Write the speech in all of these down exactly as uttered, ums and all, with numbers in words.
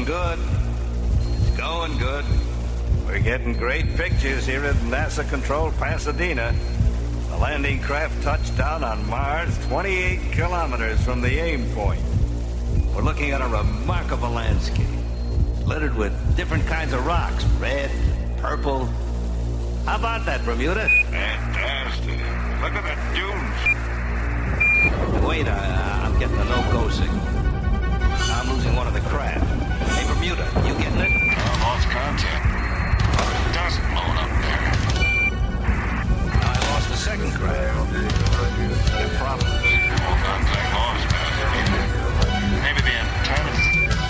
good. It's going good. We're getting great pictures here at NASA controlled Pasadena. The landing craft touched down on Mars twenty-eight kilometers from the aim point. We're looking at a remarkable landscape, littered with different kinds of rocks, red, purple. How about that, Bermuda? Fantastic. Look at the dunes. Wait, I, I'm getting a no-go signal. I'm losing one of the craft. Hey, Bermuda, you getting it? I lost contact. But it doesn't load up there. I lost the second craft. Got problems. Well, contact lost, man. Maybe the antennas.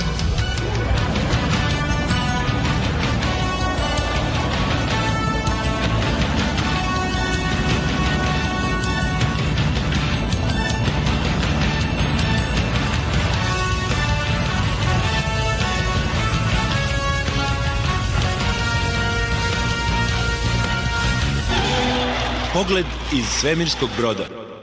Pogled iz svemirskog broda.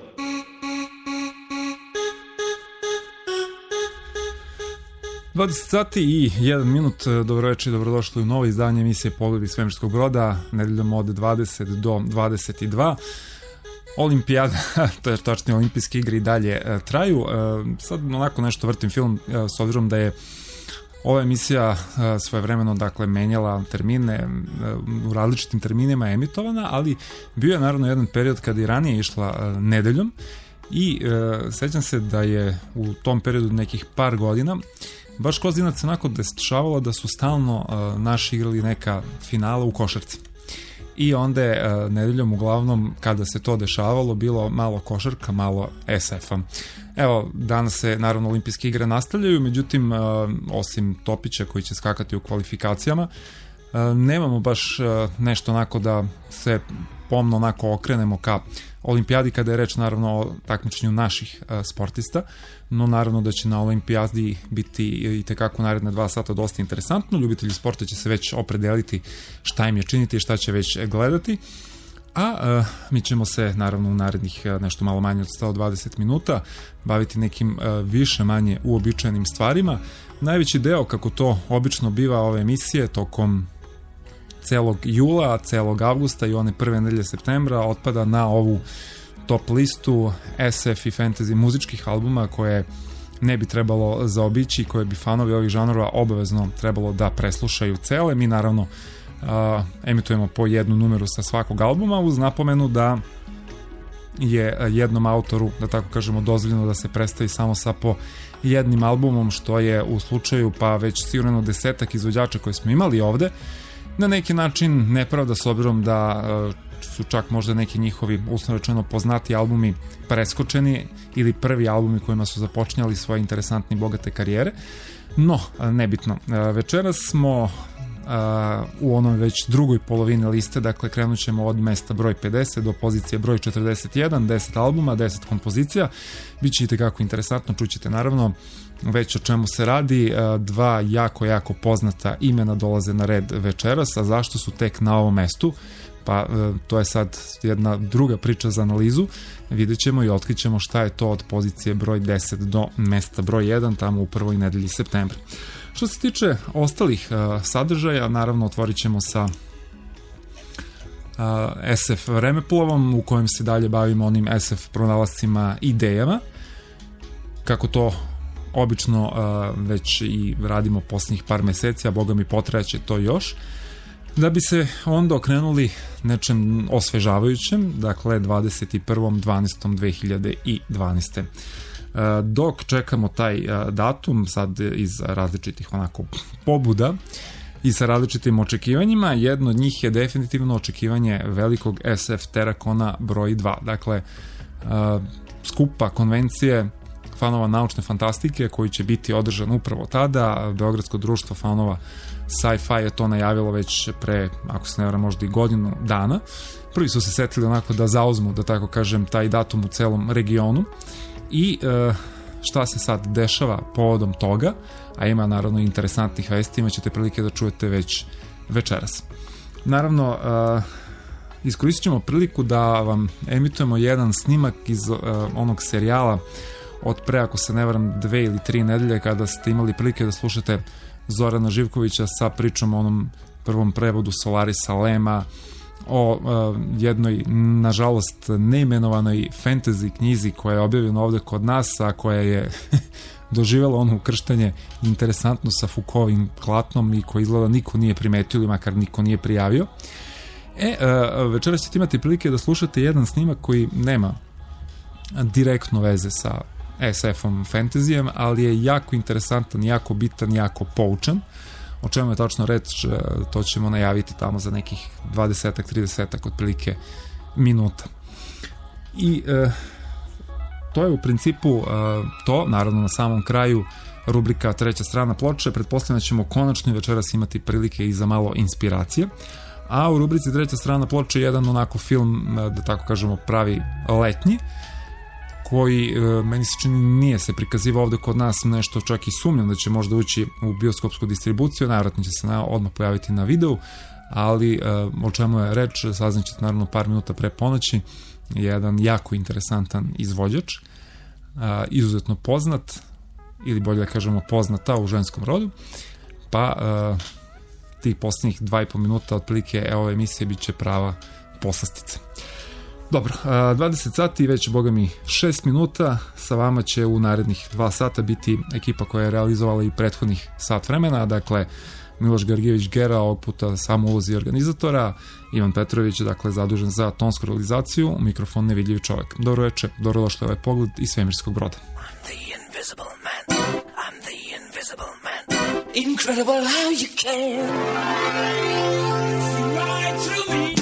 dvadeset sati i jedan minut. Dobro večer i dobrodošli u novo izdanje emisije Pogled iz svemirskog broda, nedeljom od dvadeset do dvadeset dva. Olimpijada, to je tačnije olimpijske igre i dalje traju. Sad onako nešto vrtim film s obzirom da je ova emisija svojevremeno dakle menjala termine, u različitim terminima je emitovana, ali bio je naravno jedan period kada i ranije išla nedeljom i e, sećam se da je u tom periodu nekih par godina baš Kozinac se onako dešavalo da su stalno e, naši igrali neka finala u košarci. I onda je e, nedeljom uglavnom kada se to dešavalo bilo malo košarka, malo es ef-a. Evo, danas se naravno olimpijske igre nastavljaju, međutim, e, osim Topića koji će skakati u kvalifikacijama, e, nemamo baš e, nešto onako da se pomno onako okrenemo ka olimpijadi kada je reč naravno o takmičenju naših e, sportista, no naravno da će na olimpijadi biti i tekako naredne dva sata dosta interesantno. Ljubitelji sporta će se već opredeliti šta im je činiti i šta će već gledati. A e, mi ćemo se naravno u narednih e, nešto malo manje od sto dvadeset minuta baviti nekim e, više manje uobičajenim stvarima. Najveći deo, kako to obično biva ove emisije, tokom celog jula, celog avgusta i one prve nedelje septembra otpada na ovu top listu es ef i fantasy muzičkih albuma koje ne bi trebalo zaobići, koje bi fanovi ovih žanrova obavezno trebalo da preslušaju cele. Mi naravno Uh, emitujemo po jednu numeru sa svakog albuma uz napomenu da je jednom autoru, da tako kažemo, dozvoljeno da se predstavi samo sa po jednim albumom, što je u slučaju pa već sigurno desetak izvođača koje smo imali ovde na neki način nepravda, s obzirom da uh, su čak možda neki njihovi uslovno rečeno poznati albumi preskočeni ili prvi albumi kojima su započinjali svoje interesantne i bogate karijere. No, nebitno. Uh, večeras smo Uh, u onoj već drugoj polovini liste, dakle krenut ćemo od mesta broj pedeset do pozicije broj četrdeset jedan, deset albuma, deset kompozicija. Biće i tekako interesantno, čućete naravno već o čemu se radi. Uh, dva jako, jako poznata imena dolaze na red večeras, a zašto su tek na ovom mestu? Pa uh, to je sad jedna druga priča za analizu. Vidjet ćemo i otkrićemo šta je to od pozicije broj deset do mesta broj jedan, tamo u prvoj nedelji septembra. Što se tiče ostalih uh, sadržaja, naravno otvorit ćemo sa uh, es ef vremeplovom u kojem se dalje bavimo onim es ef pronalascima idejama, kako to obično uh, već i radimo posljednjih par meseci, a boga mi potrajaće to još, da bi se onda okrenuli nečem osvežavajućem, dakle dvadeset prvom decembra dve hiljade dvanaeste. Dok čekamo taj datum, sad iz različitih onako pobuda i sa različitim očekivanjima, jedno od njih je definitivno očekivanje velikog es ef Terakona broj dva. Dakle, skupa konvencije fanova naučne fantastike koji će biti održan upravo tada. Beogradsko društvo fanova sci-fi je to najavilo već pre, ako se ne varam, možda i godinu dana. Prvi su se setili onako da zauzmu, da tako kažem, taj datum u celom regionu. I e, šta se sad dešava povodom toga, a ima naravno interesantnih vesti, imat ćete prilike da čujete već večeras. Naravno, e, iskoristit ćemo priliku da vam emitujemo jedan snimak iz e, onog serijala od pre, ako se ne varam, dve ili tri nedelje, kada ste imali prilike da slušate Zorana Živkovića sa pričom o onom prvom prevodu Solarisa Lema, o uh, jednoj, nažalost, neimenovanoj fantasy knjizi koja je objavljena ovde kod nas, a koja je doživjela ono ukrštanje interesantno sa Foucaultovim klatnom i koji izgleda niko nije primetio ili makar niko nije prijavio. E, uh, večeras ćete imati prilike da slušate jedan snimak koji nema direktno veze sa es ef-om fantasyjem, ali je jako interesantan, jako bitan, jako poučan. O čemu je tačno reč, to ćemo najaviti tamo za nekih dvadeset trideset otprilike minuta. I e, to je u principu e, to, naravno na samom kraju rubrika treća strana ploče, pretpostavljam da ćemo konačno večeras imati prilike i za malo inspiracije, a u rubrici treća strana ploče jedan onako film, da tako kažemo, pravi letnji, koji e, meni se čini nije se prikazivao ovde kod nas, nešto čak i sumnjam da će možda ući u bioskopsku distribuciju, najvjerojatnije će se na, odmah pojaviti na videu, ali e, o čemu je reč saznaćete naravno par minuta pre ponoći. Jedan jako interesantan izvođač, e, izuzetno poznat, ili bolje da kažemo poznata u ženskom rodu, pa e, tih posljednjih dva i po minuta otprilike ove emisije bit će prava poslastica. Dobro, dvadeset sati, već boga mi šest minuta, sa vama će u narednih dva sata biti ekipa koja je realizovala i prethodnih sat vremena, dakle Miloš Georgijević-Gera, ovog puta samo ulozi organizatora, Ivan Petrović, dakle zadužen za tonsku realizaciju, mikrofon nevidljivi čovjek. Dobro večer, dobrodošli ovaj pogled iz svemirskog broda. I'm the invisible man, I'm the invisible man, incredible how you can see right through me.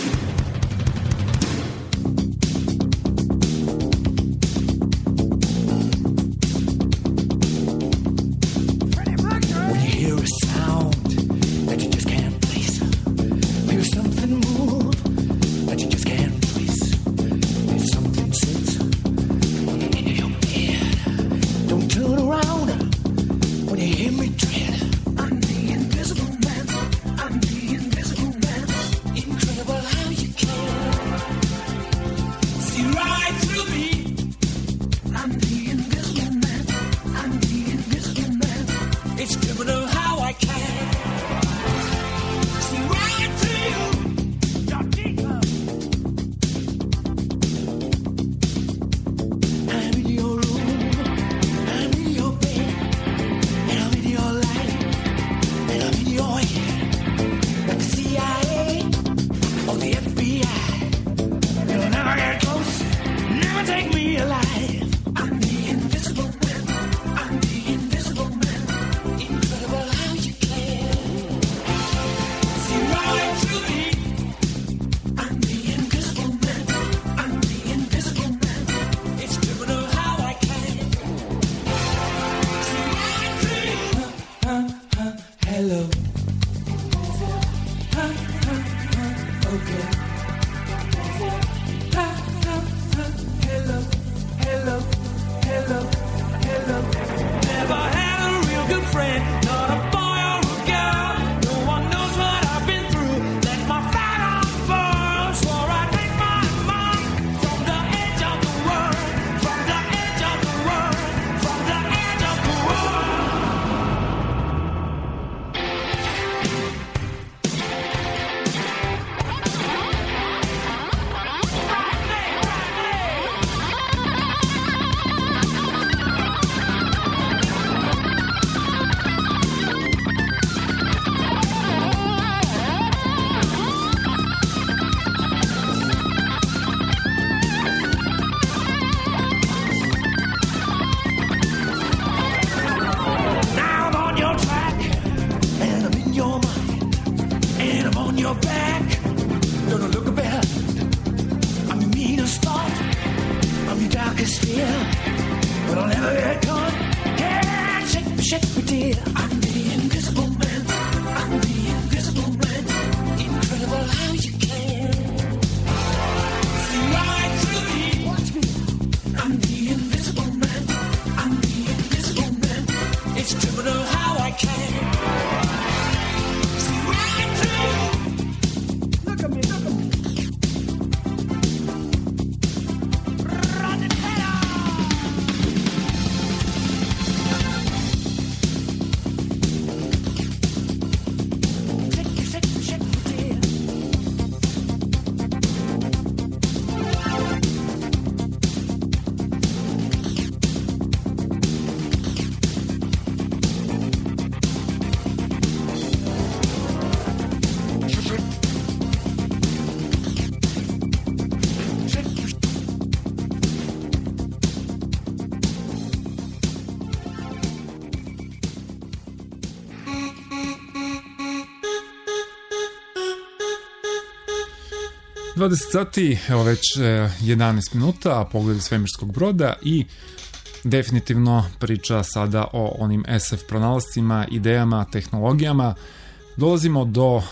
dvadeset sati, evo već jedanaest minuta, a pogled svemirskog broda i definitivno priča sada o onim es ef pronalascima, idejama, tehnologijama. Dolazimo do,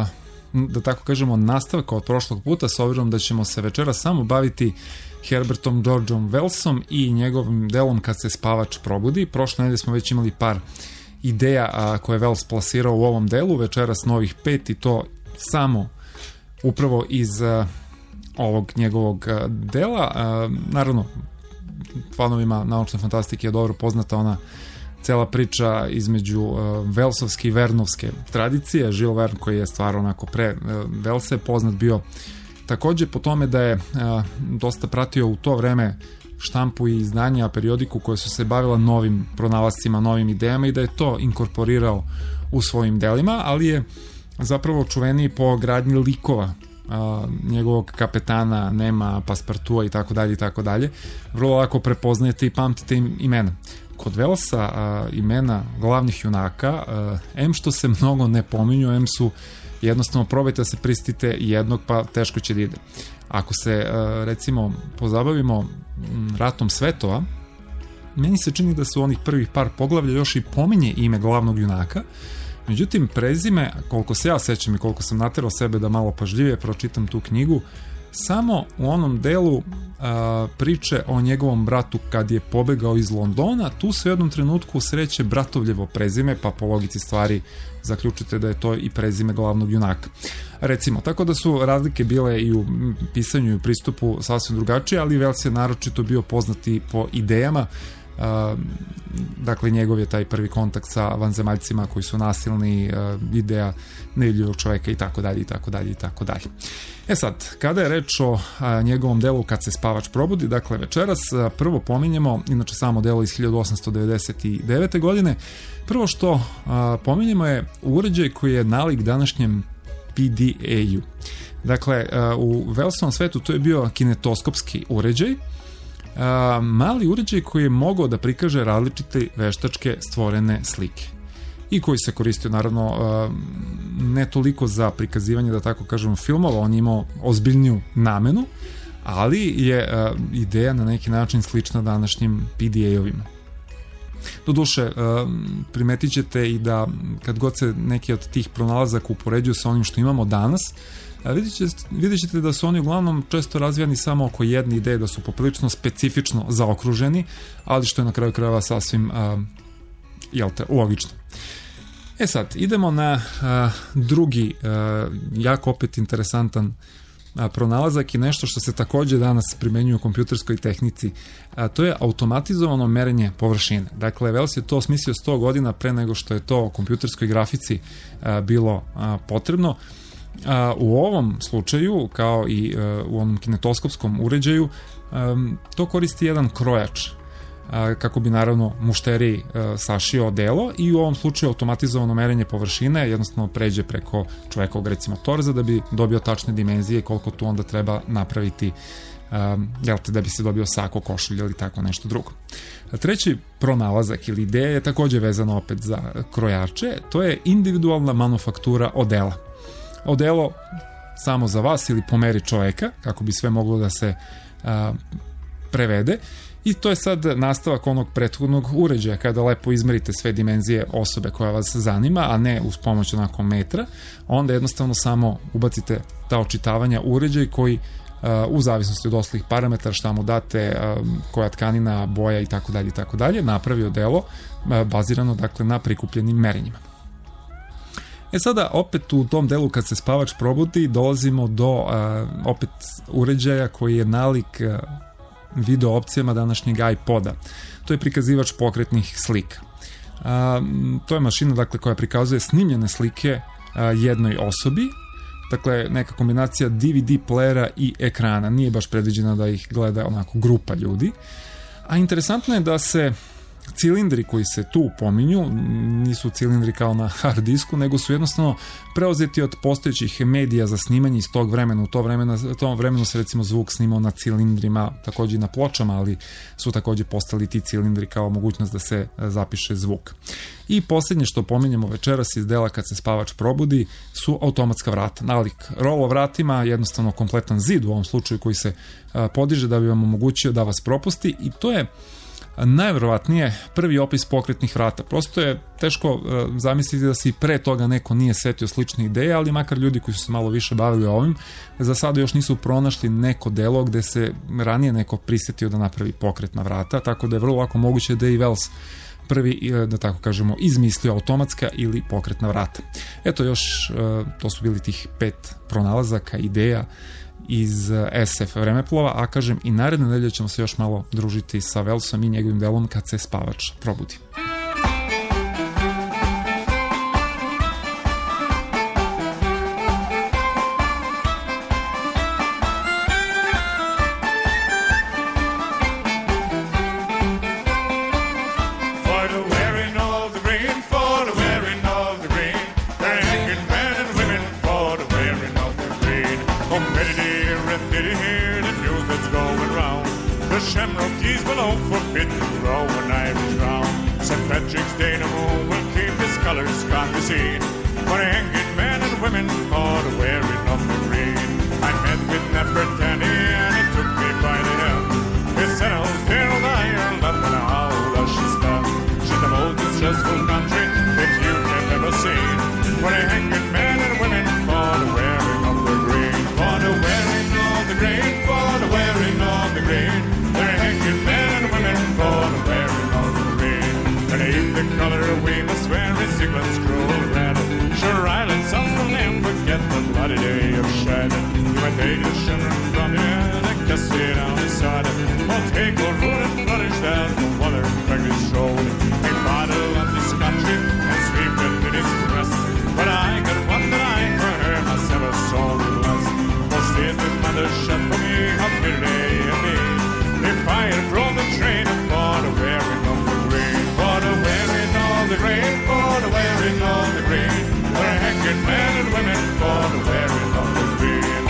da tako kažemo, nastavka od prošlog puta, s obzirom da ćemo se večera samo baviti Herbertom Georgeom Wellsom i njegovim delom Kad se spavač probudi. Prošle nedelje smo već imali par ideja koje je Wells plasirao u ovom delu, večeras novih pet i to samo upravo iz ovog njegovog dela. Naravno, fanovima naučne fantastike je dobro poznata ona cela priča između Wellsovske i Vernovske tradicije. Jules Verne, koji je stvar onako pre Wellsa, poznat bio takođe po tome da je dosta pratio u to vreme štampu i izdanja, periodiku koja su se bavila novim pronalascima, novim idejama i da je to inkorporirao u svojim delima, ali je zapravo čuveniji po gradnji likova a, njegovog kapetana, Nema, Paspartua i tako dalje i tako dalje. Vrlo lako prepoznajete i pamtite im imena. Kod Wellsa a, imena glavnih junaka, a, em što se mnogo ne pominju, em su jednostavno probajte da se pristite jednog, pa teško će da ide. Ako se a, recimo pozabavimo Ratom svetova, meni se čini da su onih prvih par poglavlja još i pominje ime glavnog junaka. Međutim, prezime, koliko se ja sećam i koliko sam naterao sebe da malo pažljivije pročitam tu knjigu, samo u onom delu a, priče o njegovom bratu kad je pobegao iz Londona, tu se u jednom trenutku sreće bratovljevo prezime, pa po logici stvari zaključite da je to i prezime glavnog junaka. Recimo, tako da su razlike bile i u pisanju i u pristupu sasvim drugačije, ali Wells je naročito bio poznati po idejama. Uh, dakle, njegov je taj prvi kontakt sa vanzemaljcima koji su nasilni, uh, ideja nevidljivog čoveka i tako dalje i tako dalje i tako dalje. E sad, kada je reč o uh, njegovom delu Kad se spavač probudi, dakle večeras uh, prvo pominjemo, inače samo delo iz hiljadu osamsto devedeset devete godine, prvo što uh, pominjemo je uređaj koji je nalik današnjem P D A-u. Dakle, uh, u Wellsovom svetu to je bio kinetoskopski uređaj, Uh, mali uređaj koji je mogao da prikaže različite veštačke stvorene slike i koji se koristio naravno uh, ne toliko za prikazivanje, da tako kažemo, filmova, on je imao ozbiljniju namenu, ali je uh, ideja na neki način slična današnjim P D A-ovima. Doduše, uh, primetit ćete i da kad god se neki od tih pronalazaka upoređuju sa onim što imamo danas, Vidjet ćete, vidjet ćete da su oni uglavnom često razvijani samo oko jedne ideje, da su poprilično specifično zaokruženi, ali što je na kraju krajeva sasvim uh, jel te, logično. E sad, idemo na uh, drugi, uh, jako opet interesantan uh, pronalazak i nešto što se takođe danas primenjuje u kompjuterskoj tehnici, a to je automatizovano merenje površine. Dakle, Wells je to smislio sto godina pre nego što je to u kompjuterskoj grafici uh, bilo uh, potrebno. Uh, u ovom slučaju, kao i uh, u onom kinetoskopskom uređaju, um, to koristi jedan krojač uh, kako bi naravno mušteriji uh, sašio delo i u ovom slučaju automatizovano merenje površine jednostavno pređe preko čovjekovog recimo torza da bi dobio tačne dimenzije koliko tu onda treba napraviti um, jel te, da bi se dobio sako, košulj ili tako nešto drugo. Treći pronalazak ili ideja je takođe vezano opet za krojače, to je individualna manufaktura odela. Odelo samo za vas ili po meri čoveka, kako bi sve moglo da se a, prevede, i to je sad nastavak onog prethodnog uređaja kada lepo izmerite sve dimenzije osobe koja vas zanima, a ne uz pomoć onako metra, onda jednostavno samo ubacite ta očitavanja uređaj koji a, u zavisnosti od ostalih parametara šta mu date, a, koja tkanina, boja i tako dalje i tako dalje, napravi odelo a, bazirano dakle na prikupljenim merenjima. E sada, opet u tom delu Kad se spavač probudi, dolazimo do uh, opet uređaja koji je nalik uh, video opcijama današnjeg iPoda. To je prikazivač pokretnih slika. Uh, to je mašina dakle, koja prikazuje snimljene slike uh, jednoj osobi, dakle neka kombinacija D V D playera i ekrana. Nije baš predviđena da ih gleda onako grupa ljudi. A interesantno je da se cilindri koji se tu pominju nisu cilindri kao na hard disku, nego su jednostavno preuzeti od postojećih medija za snimanje iz tog vremena. U to vremena, u tom vremenu se recimo zvuk snimao na cilindrima, takođe i na pločama, ali su takođe postali ti cilindri kao mogućnost da se zapiše zvuk. I posljednje što pominjemo večeras iz dela Kad se spavač probudi su automatska vrata. Nalik rolo vratima, jednostavno kompletan zid u ovom slučaju koji se podiže da bi vam omogućio da vas propusti, i to je najverovatnije prvi opis pokretnih vrata. Prosto je teško uh, zamisliti da se i pre toga neko nije setio slične ideje, ali makar ljudi koji su se malo više bavili ovim, za sada još nisu pronašli neko delo gde se ranije neko prisetio da napravi pokretna vrata, tako da je vrlo lako moguće da je i Wells prvi, da tako kažemo, izmislio automatska ili pokretna vrata. Eto još, uh, to su bili tih pet pronalazaka, ideja iz es ef vremeplova, a kažem i naredne nedelje ćemo se još malo družiti sa Wellsom i njegovim delom Kad se spavač probudi. Shamrockies below forbidden grow and Irish ground. Saint Patrick's Day no more will keep his colours can't be seen. For hanging men and women for the wearing of the green. I met with Nefertari and he took me by the hand. He said, "Oh, dear old Ireland, and how does she stand? She's the most distressful country that you have ever seen. For hanging men and women for the wearing of the green. For the wearing of the green, for the wearing of the green. They're hanging men and women for the wearing of the green. And if the colour we must wear is England's cruel red, sure Ireland some will never forget the bloody day of shed. You might take the children from you and cast it on the side. We'll take all road and punish that the water practice showed. We battle on this country and sweep it in its breast. But I got one that I for her myself a soul less. For state the mother shut for me up here day and me. They fired from the train for the wearing of the green. For the wearing of the green, for the wearing of the green. They're hanging men and women for the wearing of the green.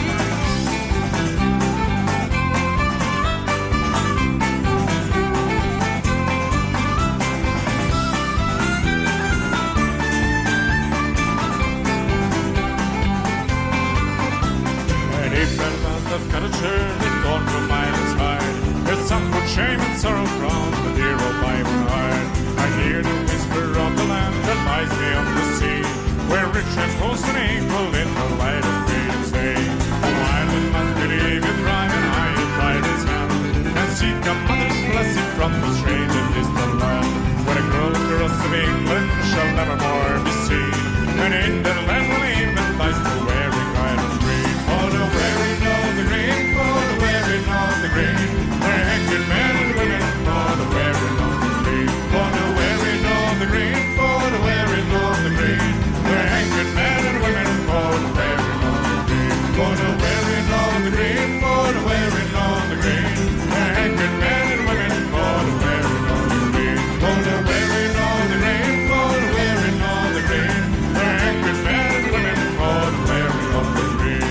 And if that must have got a turn and gone from miles high, there's some good shame and sorrow from the dear old Bible heart. I hear the whisper of the land that lies beyond the sea, where rich and poor and equal in the light of freedom's day. Oh, Ireland must believe it right, and I apply this hand, and seek a mother's blessing from the strange and distant land, where the cruel cross of England shall never more be seen, and in that land will even lies the wearing Ireland green. For the wearing of the green, for the wearing of the green. They're hanging men and women for the wearing of the green. For the wearing of the green, for the wearing of the green. They're hanging men and women for the wearing of the green. For the wearing of the green, for the wearing of the green. They're hanging men and women for the wearing of the green. For the wearing of the green, for the wearing of the green. They're hanging men and women for the wearing of the green.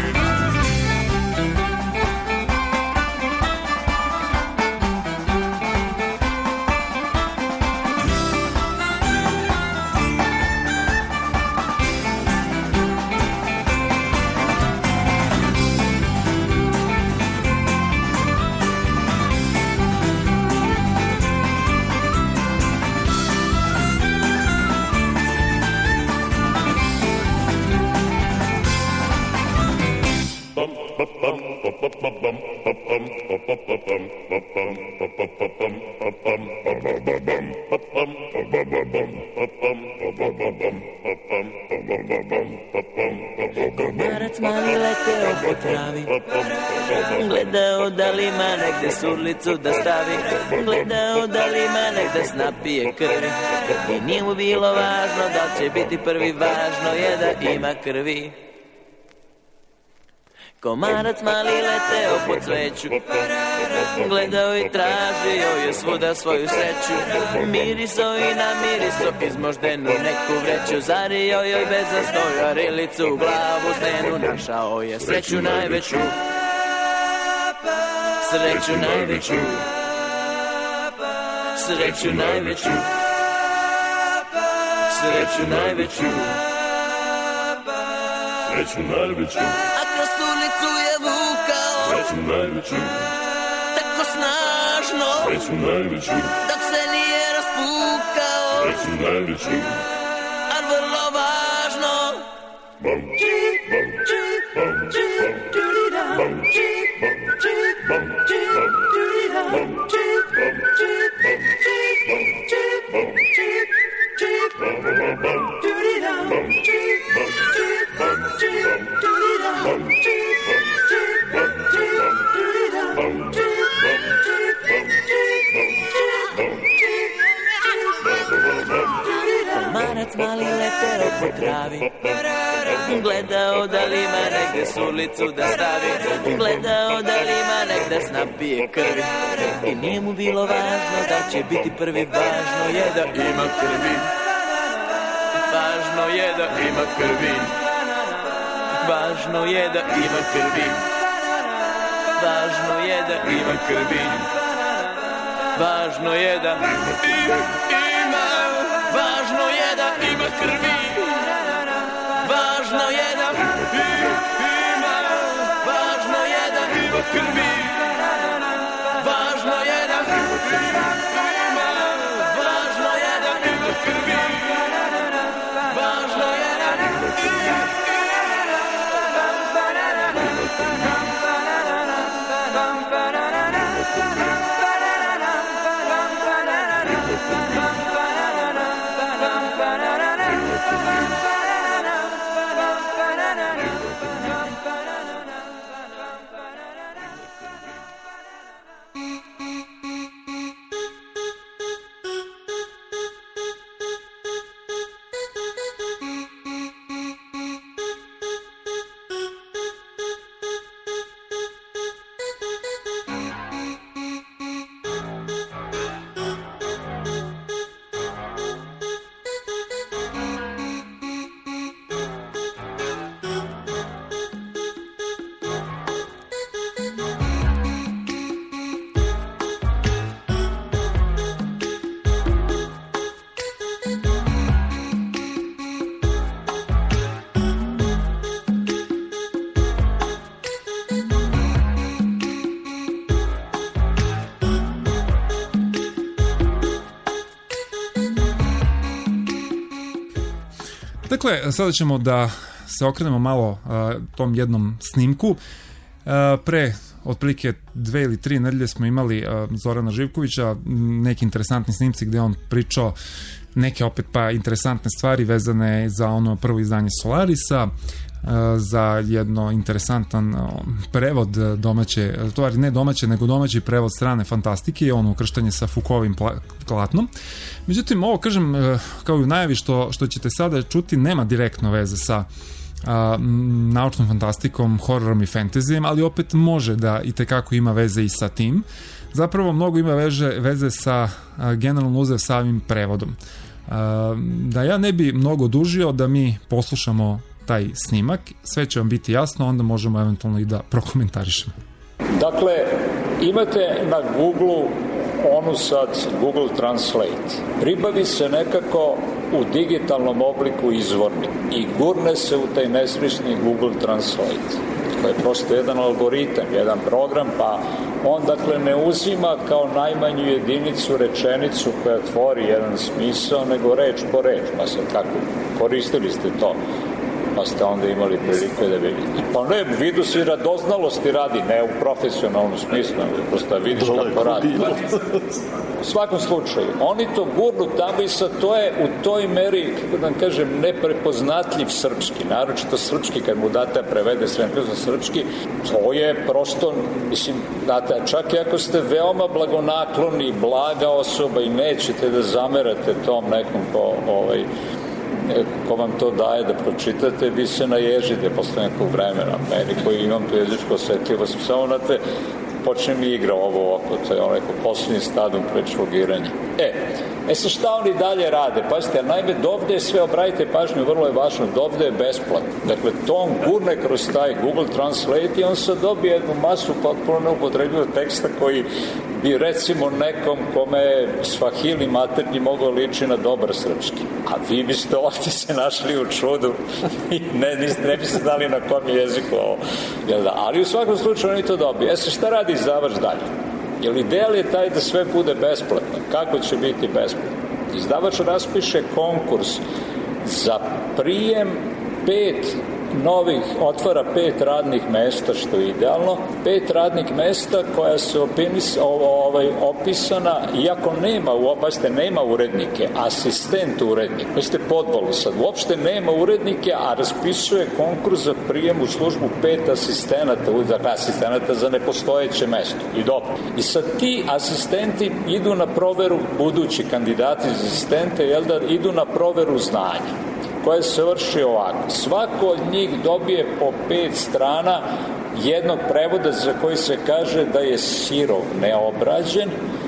Komarac mali leteo po travi, gledao da li ima negde surlicu da stavi, gledao da li ima negde snapije krvi, i nije mu bilo važno da će biti prvi, važno je da ima krvi. Komarac mali leteo po cveću, Gledao i tražio je svuda svoju sreću, miriso i namiriso izmoždenu neku vreću, zario joj bez zastoja rilicu u glavu stenu, našao je sreću najveću, sreću najveću, sreću najveću, sreću najveću, sreću najveću, a kroz ulicu je vukao sreću najveću, tako snažno, sreću najveću, dok se nije raspukao, sreću najveću, a vrlo važno, bam, bam, bam, bam, bam, bam, Komarac mali leteo po travi, gledao da li ima negde sulicu da stavi, gledao da li ima negde snapije krvi, i nije mu bilo važno da će biti prvi, važno je da ima krvi, važno je da ima krvi, važno je da ima krvi, važno je da ima krvi, važno je da ima, važno je da ima krvi, važno je da ima, važno je da ima krvi, važno je da ima, važno je da ima krvi, važno je da ima. Dakle, sada ćemo da se okrenemo malo a, tom jednom snimku. A, pre otprilike dve ili tri nedelje smo imali a, Zorana Živkovića, neki interesantni snimci gde on pričao neke opet pa interesantne stvari vezane za ono prvo izdanje Solarisa, za jedno interesantan prevod domaće, to je ne domaće, nego domaći prevod strane fantastike, ono ukrštanje sa Foucaultovim platnom. Međutim, ovo kažem, kao i u najavi što, što ćete sada čuti, nema direktno veze sa a, naučnom fantastikom, hororom i fantazijem, ali opet može da i tekako ima veze i sa tim. Zapravo mnogo ima veze, veze sa a, generalno uzev samim prevodom. A, da ja ne bi mnogo dužio, da mi poslušamo taj snimak, sve će vam biti jasno, onda možemo eventualno i da prokomentarišemo. Dakle, imate na Google onu sad Google Translate. Pribavi se nekako u digitalnom obliku izvorni i gurne se u taj nesrećni Google Translate. To je prosto jedan algoritam, jedan program, pa on dakle ne uzima kao najmanju jedinicu rečenicu koja tvori jedan smisao, nego reč po reč, pa se kako koristili ste to, pa ste onda imali prilike da vidite. Pa ne, vidu se i radoznalosti radi, ne u profesionalnom smislu, nego prosto vidiš kako radi. U svakom slučaju, oni to gurnu tamo i sad to je u toj meri, kako da vam kažem, neprepoznatljiv srpski, naročito srpski, kad mu date prevede sve na srpski, to je prosto, mislim, date, čak i ako ste veoma blagonakloni, blaga osoba i nećete da zamerate tom nekom ko, ovaj, ko vam to daje da pročitate, vi se naježite posle nekog vremena. Meni koji imam tu jezičku osetljivost, samo na te počne mi igra ovo ovako, to je ono neko posljednji stadium prečvogiranja. E, e sa šta oni dalje rade? Pazite, naime, dovde je sve, obratite pažnju, vrlo je važno, dovde je besplatno. Dakle, to on gurne kroz taj Google Translate i on sad dobije jednu masu potpuno neupotrebljivog teksta koji bi recimo nekom kome je svahili maternji mogao liči na dobar srpski. A vi biste ovdje se našli u čudu i ne, niste, ne biste znali na kom jeziku ovo. Jel da? Ali u svakom slučaju oni to dobije. E se šta radi izdavač dalje? Jer ideal je taj da sve bude besplatno. Kako će biti besplatno? Izdavač raspiše konkurs za prijem pet novih, otvara pet radnih mesta, što je idealno, pet radnih mesta koja su opinis, ovaj, opisana, iako nema, uopšte nema urednike, asistent urednik, jeste podvolu sad, uopšte nema urednike, a raspisuje konkurs za prijem u službu pet asistenata, dakle asistenata za nepostojeće mesto. I dobro. I sad ti asistenti idu na proveru, budući kandidati za asistente, jel da, idu na proveru znanja, koje se vrši ovako. Svako od njih dobije po pet strana jednog prevoda za koji se kaže da je sirov, neobrađen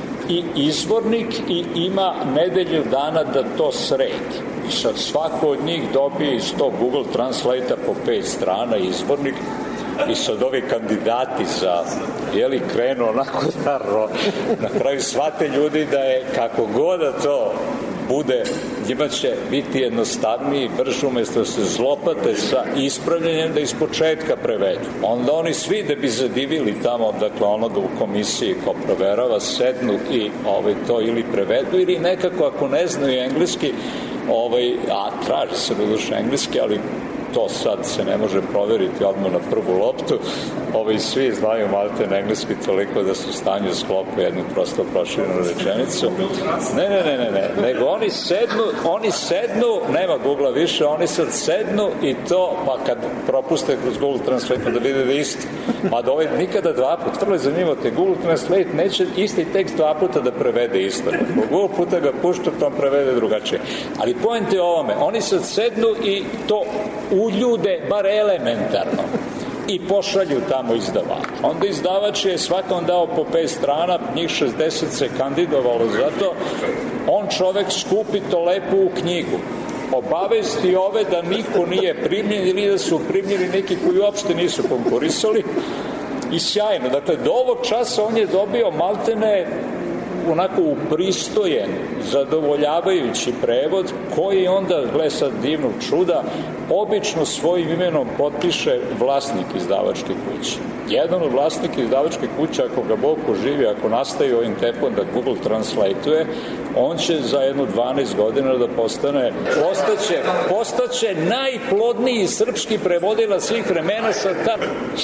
i izvornik i ima nedelju dana da to sredi. I sad svako od njih dobije iz tog Google Translate-a po pet strana izvornik i sad ovi kandidati za, jeli, krenu onako da na kraju shvate ljudi da je kako god da to bude, njima će biti jednostavniji, brže, umjesto da se zlopate sa ispravljanjem da iz početka prevedu. Onda oni svi da bi zadivili tamo, dakle onoga u komisiji ko proverava, sednu i ovaj, to ili prevedu ili nekako ako ne znaju engleski, ovaj, a traži se da duše engleski, ali to sad se ne može proveriti odmah na prvu loptu. Ovi svi znaju malte na engleski toliko da su u stanju sklope jednu prosto proširenu rečenicu. Ne, ne, ne, ne, ne. Nego oni sednu, oni sednu, nema Google-a više, oni sad sednu i to, pa kad propuste kroz Google Translate da vide da isto. Ma da ovaj nikada dva puta, vrlo je zanimljivo, te Google Translate neće isti tekst dva puta da prevede isto. Google puta ga pušta, pa prevede drugačije. Ali point je ovome, oni sad sednu i to uljude bar elementarno i pošalju tamo izdavač. Onda izdavač je svakom dao po pet strana, njih šezdeset se kandidovalo za to, on čovek skupi to lepo u knjigu, obavesti ove da niko nije primljen ili da su primljeni neki koji uopšte nisu konkurisali i sjajno. Dakle, do ovog časa on je dobio maltene onako upristojen, zadovoljavajući prevod koji onda, gle sad divnog čuda, obično svojim imenom potpiše vlasnik izdavačke kuće. Jedan od vlasnika izdavačke kuće, ako ga Bog poživi, ako nastaje ovim tempom da Google Translate-uje, on će za jednu dvanaest godina da postane, postaće, postaće najplodniji srpski prevodilac svih vremena sa ta...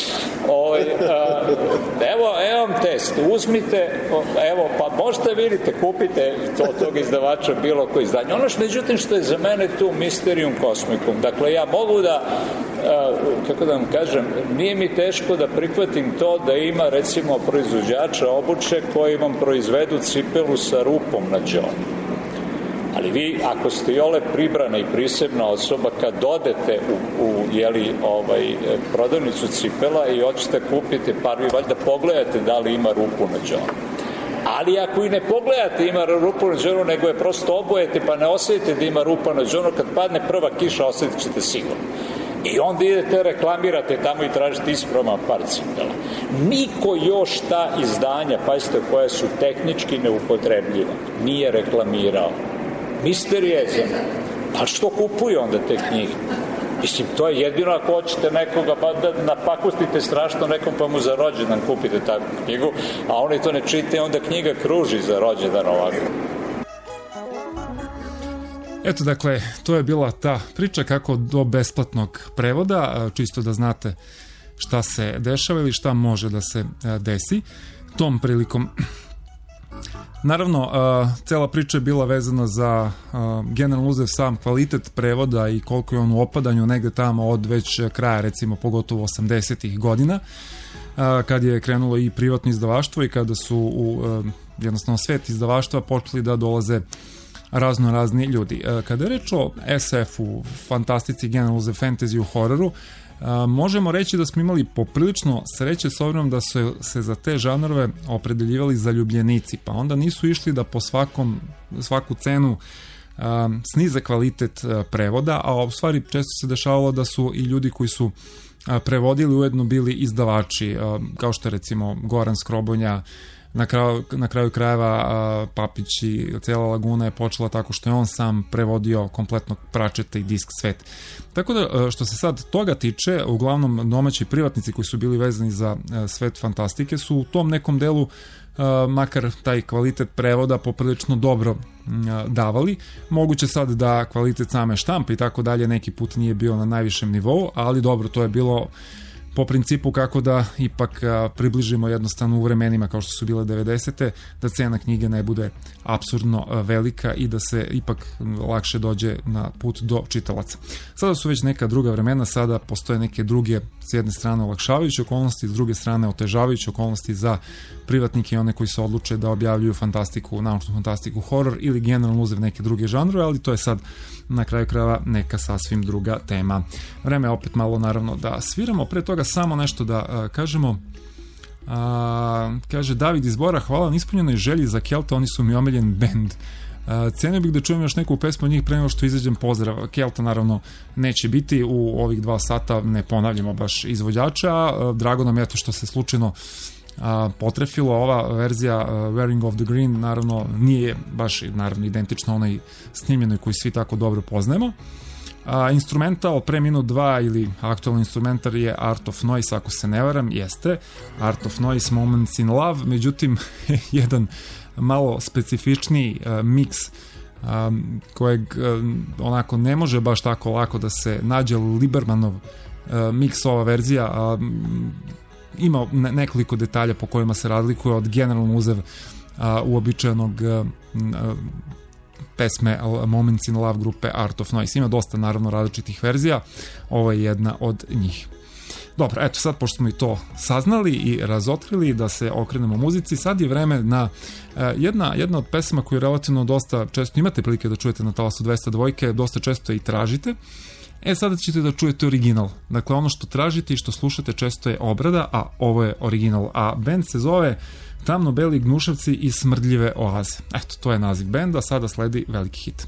Oj, a, evo, evo vam test, uzmite, evo, pa možete vidite, kupite to, tog izdavača bilo koji izdanje. Ono što, međutim, što je za mene tu Mysterium Cosmicum, dakle, ja mogu da, a, kako da vam kažem, nije mi teško da prihvatim to da ima, recimo, proizvođača obuće koji vam proizvedu cipelu sa rupom na đonu. Ali vi, ako ste jole pribrana i prisebna osoba, kad odete u, u jeli, ovaj, prodavnicu cipela i hoćete kupiti par, vi valjda pogledate da li ima rupu na đonu. Ali ako i ne pogledate ima rupu na đonu, nego je prosto obojete pa ne osjetite da ima rupa na đonu, kad padne prva kiša osjetit ćete sigurno. I onda idete, reklamirate tamo i tražite ispravan par cipela. Niko još ta izdanja, pazite, koja su tehnički neupotrebljiva, nije reklamirao. Misterija je za mene. Pa što kupuje onda te knjige? Mislim, to je jedino ako hoćete nekoga, pa da napakustite strašno nekom, pa mu za rođendan kupite takvu knjigu, a oni to ne čite, onda knjiga kruži za rođendan ovako. Eto, dakle, to je bila ta priča kako do besplatnog prevoda, čisto da znate šta se dešava ili šta može da se desi tom prilikom. Naravno, uh, cela priča je bila vezana za uh, generalno uzev sam kvalitet prevoda i koliko je on u opadanju negde tamo od već kraja, recimo pogotovo osamdesetih godina, uh, kad je krenulo i privatno izdavaštvo i kada su u uh, jednostavno svet izdavaštva počeli da dolaze razno razni ljudi. Kada je reč o es efu, fantastici, generalno za fantasy u hororu, možemo reći da smo imali poprilično sreće s obzirom da su se za te žanrove opredeljivali zaljubljenici, pa onda nisu išli da po svakom, svaku cenu snize kvalitet prevoda, a u stvari često se dešavalo da su i ljudi koji su prevodili ujedno bili izdavači, kao što je recimo Goran Skrobonja. Na kraju, na kraju krajeva Papić i cijela Laguna je počela tako što je on sam prevodio kompletno Pračeta i Disk svet. Tako da što se sad toga tiče, uglavnom domaći privatnici koji su bili vezani za svet fantastike su u tom nekom delu makar taj kvalitet prevoda poprilično dobro davali. Moguće sad da kvalitet same štampe i tako dalje neki put nije bio na najvišem nivou, ali dobro, to je bilo po principu kako da ipak približimo jednostavno u vremenima kao što su bile devedesete, da cena knjige ne bude apsurdno velika i da se ipak lakše dođe na put do čitalaca. Sada su već neka druga vremena, sada postoje neke druge, s jedne strane olakšavajuće okolnosti, s druge strane otežavajuće okolnosti za privatnike i one koji se odluče da objavljuju fantastiku, naučnu fantastiku, horor ili generalno uzef neke druge žanrove, ali to je sad na kraju krajeva neka sasvim druga tema. Vreme je opet malo naravno da sviramo, pre toga samo nešto da a, kažemo. A, kaže David iz Bora, hvala na ispunjenoj želji za Kelta, oni su mi omiljen bend. Cenio bih da čujem još neku pesmu od njih pre nego što izađem. Pozdrav. Kelta naravno neće biti u ovih dva sata, ne ponavljamo baš izvođača. Drago nam je to što se slučajno a, potrefilo. Ova verzija a, Wearing of the Green naravno nije baš naravno identična onaj snimljenoj koji svi tako dobro poznajemo. A, instrumental pre minut dva ili aktualni instrumentar je Art of Noise, ako se ne varam, jeste Art of Noise, Moments in Love, međutim jedan malo specifičniji uh, miks um, kojeg um, onako ne može baš tako lako da se nađe. Libermanov uh, miks, ova verzija um, ima ne, nekoliko detalja po kojima se razlikuje od generalno uzev uh, uobičajenog uh, uh, pesme Moments in Love grupe Art of Noise. Ima dosta naravno različitih verzija, ovo je jedna od njih. Dobro, eto sad pošto smo i to saznali i razotkrili da se okrenemo muzici, sad je vreme na e, jedna, jedna od pesama koju relativno dosta često imate prilike da čujete na Talasu dvesta dva, dosta često i tražite. E sada ćete da čujete original. Dakle, ono što tražite i što slušate često je obrada, a ovo je original. A band se zove Tamno-beli gnušavci i smrdljive oaze. Eto, to je naziv benda, sada sledi veliki hit.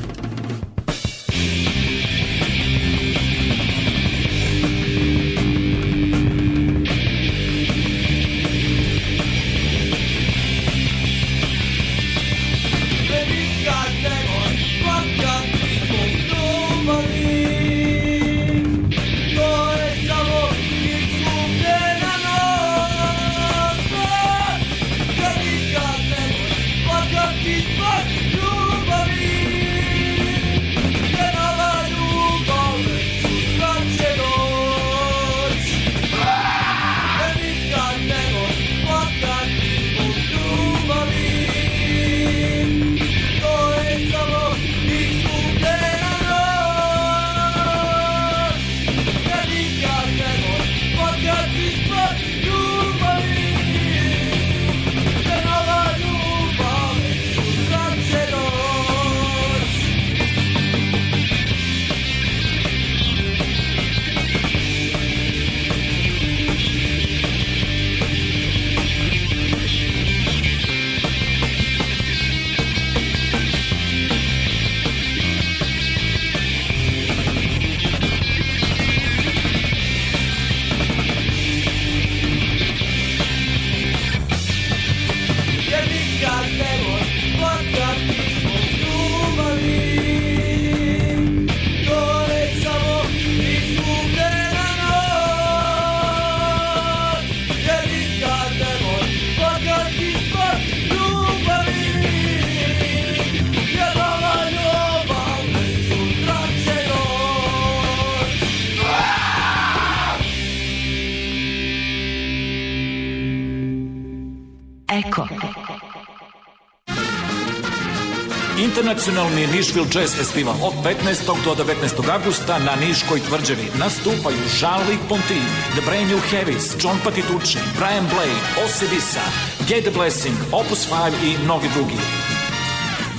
Internacionalni Nišvil Jazz Festival od petnaestog do devetnaestog avgusta na Niškoj tvrđavi nastupaju Jean-Luc Ponty, The Brand New Heavies, John Patitucci, Brian Blade, Osibisa, Get the Blessing, Opus pet i mnogi drugi.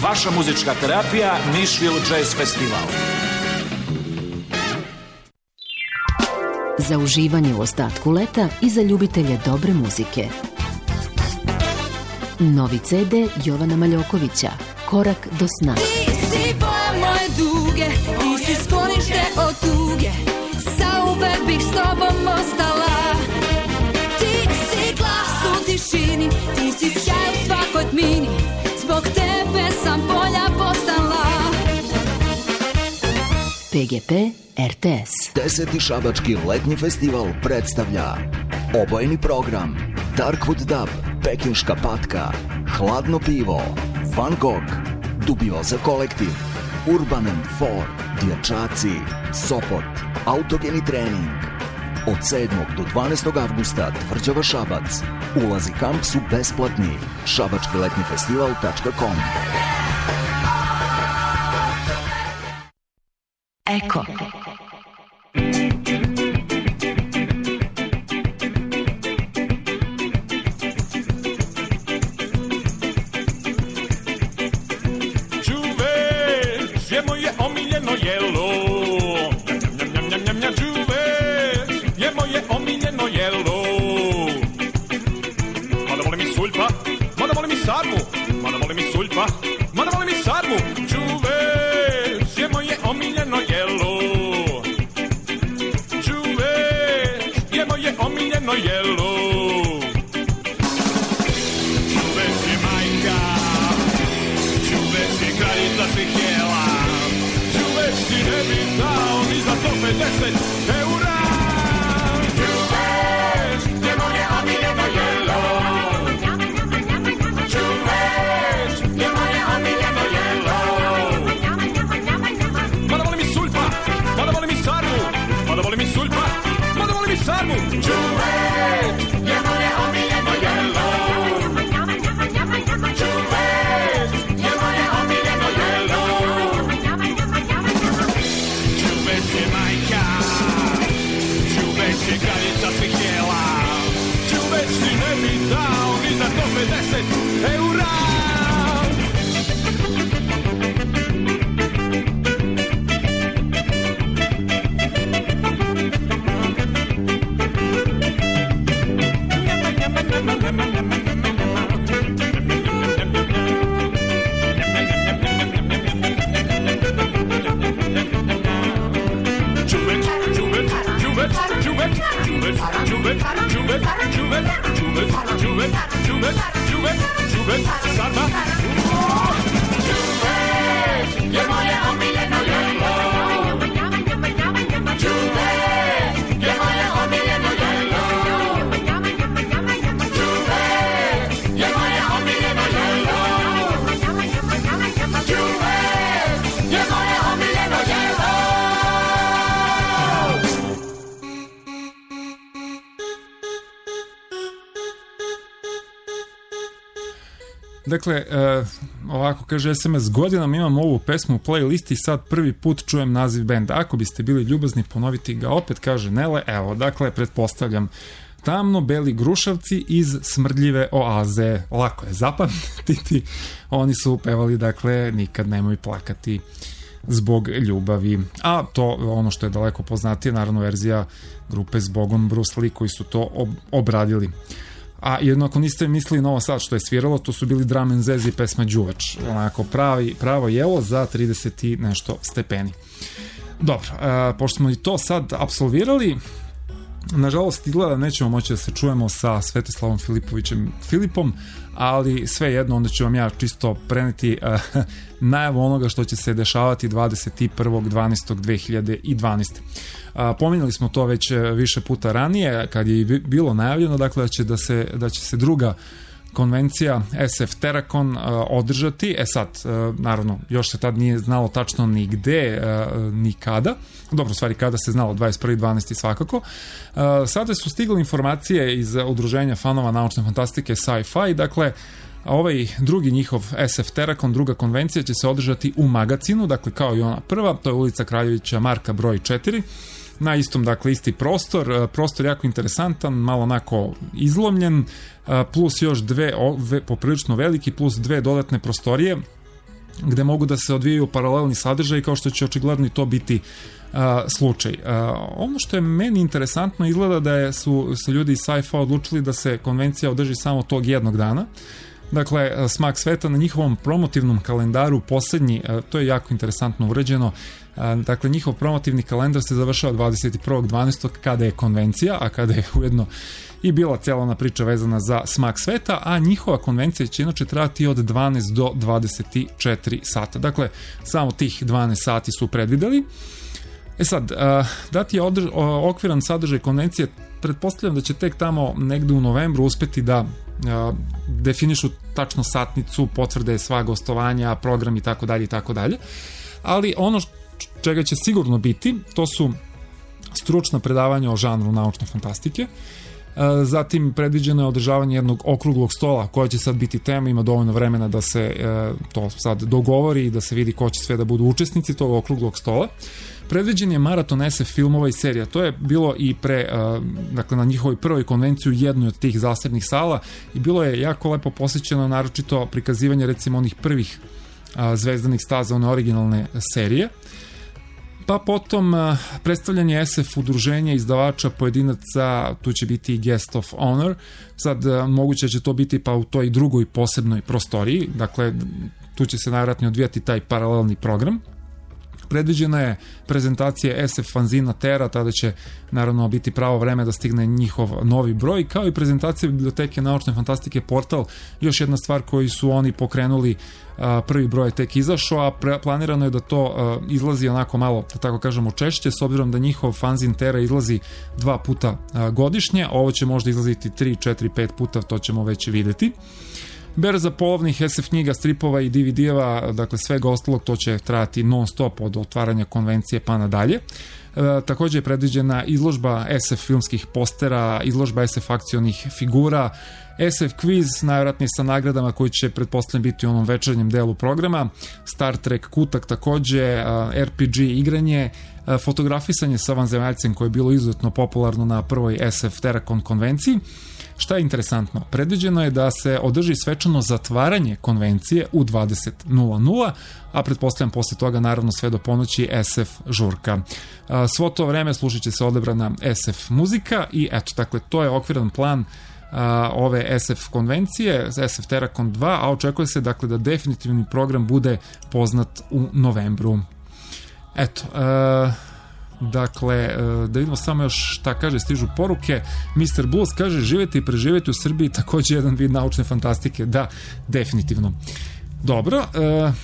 Vaša muzička terapija Nashville Jazz Festival. Za uživanje u ostatku leta i za ljubitelje dobre muzike. Novi ce de Jovana Maljokovića, Korak do sna. Ti si boja moje duge, ti si sklonište od tuge, zauvek bih s tobom ostala. Ti si glas u tišini, ti si sjaj u svakoj tmini, zbog tebe sam polja postala. pe ge pe er te es. Deseti šabački letnji festival predstavlja obojeni program Darkwood Dub, Pekinška patka, Hladno pivo, Van Gogh, Dubioza kolektiv, Urban and Four, Dječaci, Sopot, Autogeni trening. Od sedmog do dvanaestog avgusta Tvrđava Šabac. Ulazi kamp su besplatni. šabački letnji festival tačka com. Eko. Dakle, uh, ovako kaže es em es, godinama imam ovu pesmu u playlisti i sad prvi put čujem naziv benda. Ako biste bili ljubazni, ponoviti ga opet, kaže Nele. Evo, dakle, pretpostavljam Tamno beli grušavci iz Smrdljive oaze. Lako je zapamtiti. Oni su pevali, dakle, Nikad nemoj plakati zbog ljubavi. A to, ono što je daleko poznatije, naravno verzija grupe Zbogom Bruce Lee koji su to ob- obradili. A jedno, ako niste mislili na ovo sad što je sviralo, to su bili Drum and Jazz i pesma Đuvač. Onako pravi, pravo jelo za trideset i nešto stepeni. Dobro, e, pošto smo i to sad apsolvirali, nažalost izgleda nećemo moći da se čujemo sa Svetislavom Filipovićem Filipom, ali svejedno onda ću vam ja čisto preneti e, najavu onoga što će se dešavati dvadeset prvog decembra dve hiljade dvanaeste. A, pominjali smo to već više puta ranije kad je bilo najavljeno, dakle da će, da se, da će se druga konvencija es ef Terrakon a, održati. E sad, a, naravno, još se tad nije znalo tačno ni gde, a, ni kada. Dobro, u stvari kada se znalo, dvadeset prvi decembar svakako. A, sada su stigle informacije iz udruženja fanova naučne fantastike Sci-Fi, dakle ovaj drugi njihov es ef Terrakon, druga konvencija, će se održati u Magacinu, dakle kao i ona prva, to je ulica Kraljevića Marka broj četiri, na istom, dakle, isti prostor, prostor jako interesantan, malo onako izlomljen, plus još dve, poprilično veliki, plus dve dodatne prostorije gde mogu da se odvijaju paralelni sadržaj, kao što će očigledno i to biti uh, slučaj. Uh, ono što je meni interesantno, izgleda da je, su se ljudi iz Sci-Fi odlučili da se konvencija održi samo tog jednog dana. Dakle, Smak sveta na njihovom promotivnom kalendaru poslednji, to je jako interesantno uređeno, dakle njihov promotivni kalendar se završava dvadeset prvog decembra kada je konvencija, a kada je ujedno i bila cijela ona priča vezana za Smak sveta, a njihova konvencija će inače trajati od dvanaest do dvadeset četiri sata. Dakle, samo tih dvanaest sati su predvideli. E sad, dati je održ, okviran sadržaj konvencije, pretpostavljam da će tek tamo negde u novembru uspeti da definišu tačno satnicu, potvrde sva gostovanja, program i tako dalje i tako dalje. Ali ono čega će sigurno biti, to su stručna predavanja o žanru naučne fantastike. Zatim predviđeno je održavanje jednog okruglog stola koja će sad biti tema, ima dovoljno vremena da se to sad dogovori i da se vidi ko će sve da budu učesnici tog okruglog stola. Predviđen je maraton es ef filmova i serija. To je bilo i pre, dakle na njihovoj prvoj konvenciji u jednoj od tih zasebnih sala i bilo je jako lepo posjećeno, naročito prikazivanje recimo onih prvih zvezdanih staza, one originalne serije. Pa potom predstavljanje es ef udruženja, izdavača, pojedinaca, tu će biti i guest of honor. Sad moguće će to biti pa u toj drugoj posebnoj prostoriji, dakle tu će se najvjerojatnije odvijati taj paralelni program. Predviđena je prezentacija es ef fanzina Terra, tada će naravno biti pravo vreme da stigne njihov novi broj, kao i prezentacija biblioteke naučne fantastike Portal, još jedna stvar koju su oni pokrenuli, prvi broj je tek izašao, a planirano je da to izlazi onako malo, da tako kažemo, češće, s obzirom da njihov fanzin Terra izlazi dva puta godišnje, ovo će možda izlaziti tri, četiri, pet puta, to ćemo već videti. Berza polovnih es ef knjiga, stripova i de ve de-eva, dakle svega ostalog, to će trajati non stop od otvaranja konvencije pa nadalje. E, također je predviđena izložba es ef filmskih postera, izložba es ef akcionih figura, es ef quiz, najvjerojatnije sa nagradama koji će pretpostavljam biti u onom večernjem delu programa, Star Trek kutak također, er pe ge igranje, fotografisanje sa vanzemaljcem koje je bilo izuzetno popularno na prvoj es ef Terracon konvenciji. Šta je interesantno? Predviđeno je da se održi svečano zatvaranje konvencije u dvadeset nula nula, a pretpostavljam posle toga naravno sve do ponoći es ef žurka. Svo to vreme slušat će se odebrana es ef muzika i eto, dakle, to je okviran plan ove es ef konvencije, es ef Terracon dva, a očekuje se dakle da definitivni program bude poznat u novembru. Eto, uh, dakle, da vidimo samo još šta kaže, stižu poruke. mister Bulls kaže, živjeti i preživjeti u Srbiji, također jedan vid naučne fantastike. Da, definitivno. Dobro, uh,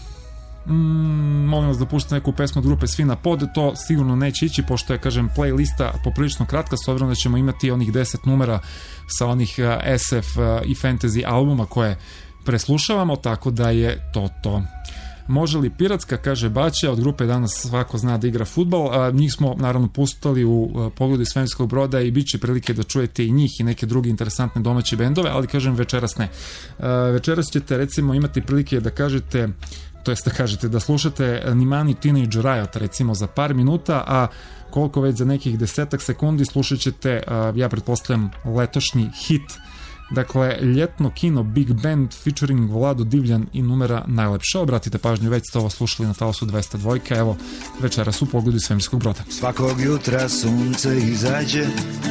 mm, molim vas da puštate neku pesmu od grupe Svi na pod, to sigurno neće ići, pošto je, kažem, playlista poprilično kratka, s obzirom da ćemo imati onih deset numera sa onih uh, es ef uh, i fantasy albuma koje preslušavamo, tako da je to to. Može li piratska, kaže Baća, od grupe Danas svako zna da igra fudbal, a njih smo naravno pustali u Pogledu iz svemirskog broda i bit će prilike da čujete i njih i neke druge interesantne domaće bendove, ali kažem večeras ne. Večeras ćete recimo imati prilike da kažete, to jest da kažete da slušate Nimani Teenage Riot recimo za par minuta, a koliko već za nekih desetak sekundi slušat ćete, ja pretpostavljam, letošnji hit. Dakle, ljetno kino Big Band featuring Vlado Divljan i numera Najlepša. Obratite pažnju, već ste ovo slušali na talasu dvesta dva, evo večeras u Pogledu iz svemirskog broda. Svakog jutra sunce izađe,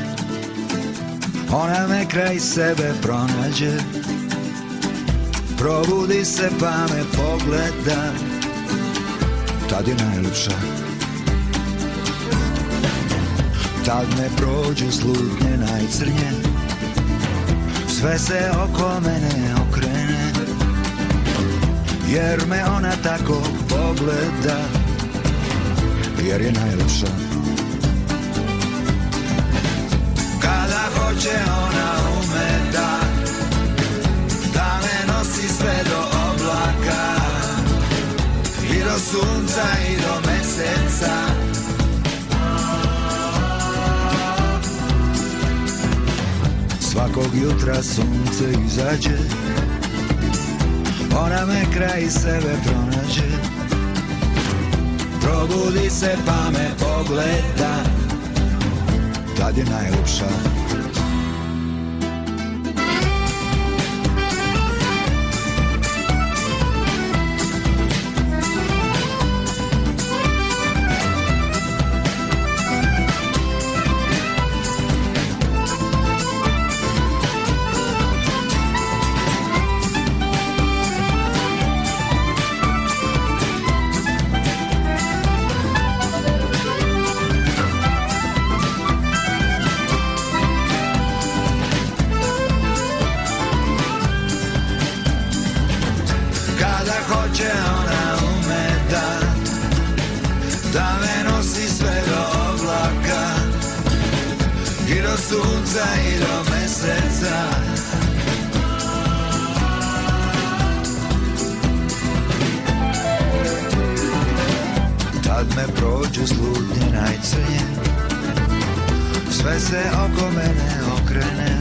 ona me kraj sebe pronađe, probudi se pa me pogleda, tad je najlepša. Tad ne prođu slutnje najcrnje, sve se oko mene okrene, jer me ona tako pogleda, jer je najlepša. Kada hoće ona ume da, da me nosi sve do oblaka, i do sunca i do meseca. Svakog jutra sunce izađe, ona me kraj sebe pronađe, probudi se pa me pogleda, tad je najlepša. će ona ume da da me nosi sve do oblaka i do sunca i do meseca. Tad me prođe slutnje najcrnje, sve se oko mene okrene,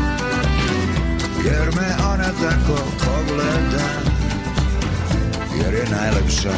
jer me ona tako pogleda, jer je najlepša.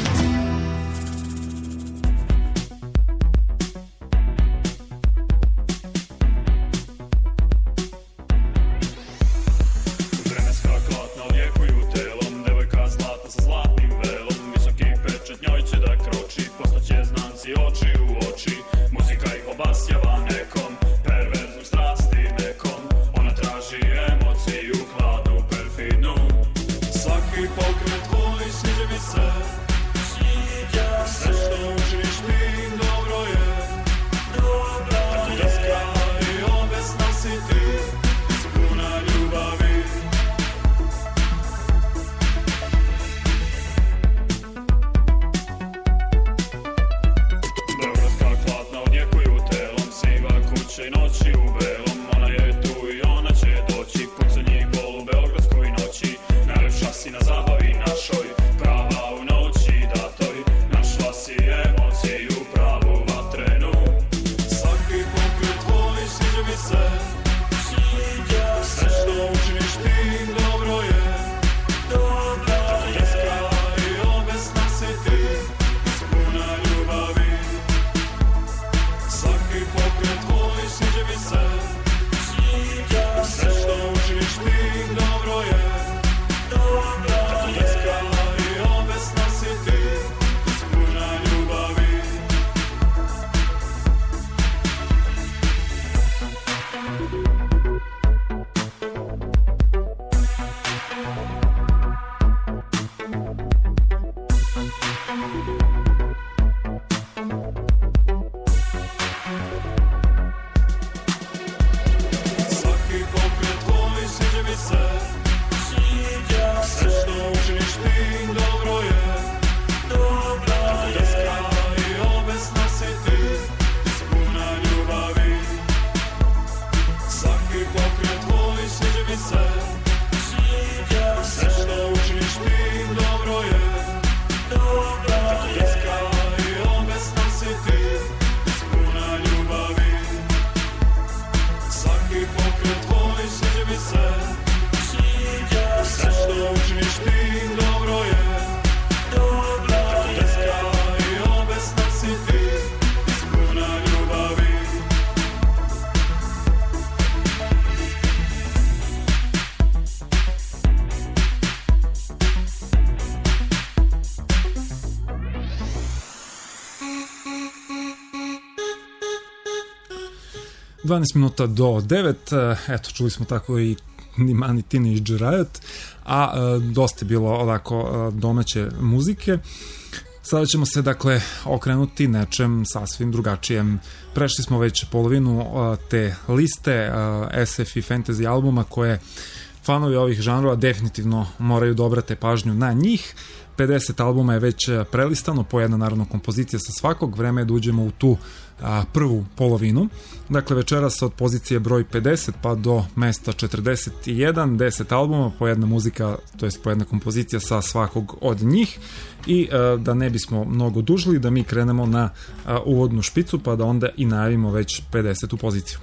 dvanaest minuta do devet, eto, čuli smo tako i ni Mani Teenage Riot, a e, dosta je bilo ovako domaće muzike. Sada ćemo se, dakle, okrenuti nečem sasvim drugačijem. Prešli smo već polovinu e, te liste e, S F i fantasy albuma koje fanovi ovih žanrova definitivno moraju da obrate pažnju na njih. pedeset albuma je već prelistano, po jedna naravno kompozicija sa svakog. Vreme je da uđemo u tu a, prvu polovinu. Dakle, večeras od pozicije broj pedeset pa do mesta četrdeset jedan, deset albuma, po jedna muzika, to jest po jedna kompozicija sa svakog od njih. I a, da ne bismo mnogo dužili, da mi krenemo na a, uvodnu špicu, pa da onda i najavimo već pedesetu poziciju.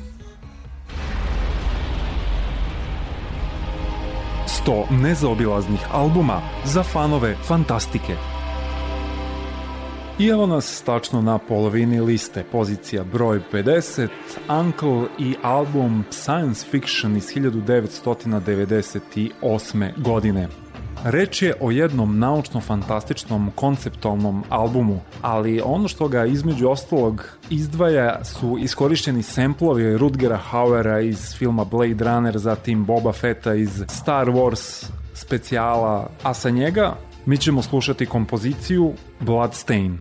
sto nezaobilaznih albuma za fanove fantastike. I evo nas tačno na polovini liste, pozicija broj pedeset, Uncle i album Science Fiction iz hiljadu devetsto devedeset osme. godine. Reč je o jednom naučno-fantastičnom konceptualnom albumu, ali ono što ga između ostalog izdvaja su iskorišćeni semplovi Rutgera Hauera iz filma Blade Runner, zatim Boba Fetta iz Star Wars specijala, a sa njega mi ćemo slušati kompoziciju Bloodstain.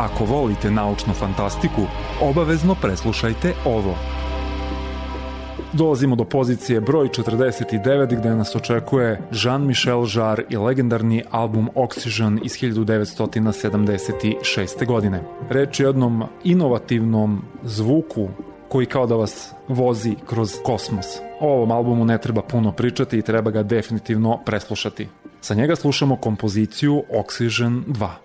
Ako volite naučnu fantastiku, obavezno preslušajte ovo. Dolazimo do pozicije broj četrdeset devet gde nas očekuje Jean-Michel Jarre i legendarni album Oxygen iz hiljadu devetsto sedamdeset šeste. godine. Reč je o jednom inovativnom zvuku koji kao da vas vozi kroz kosmos. O ovom albumu ne treba puno pričati i treba ga definitivno preslušati. Sa njega slušamo kompoziciju Oxygen dva.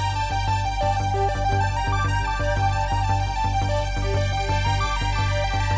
Thank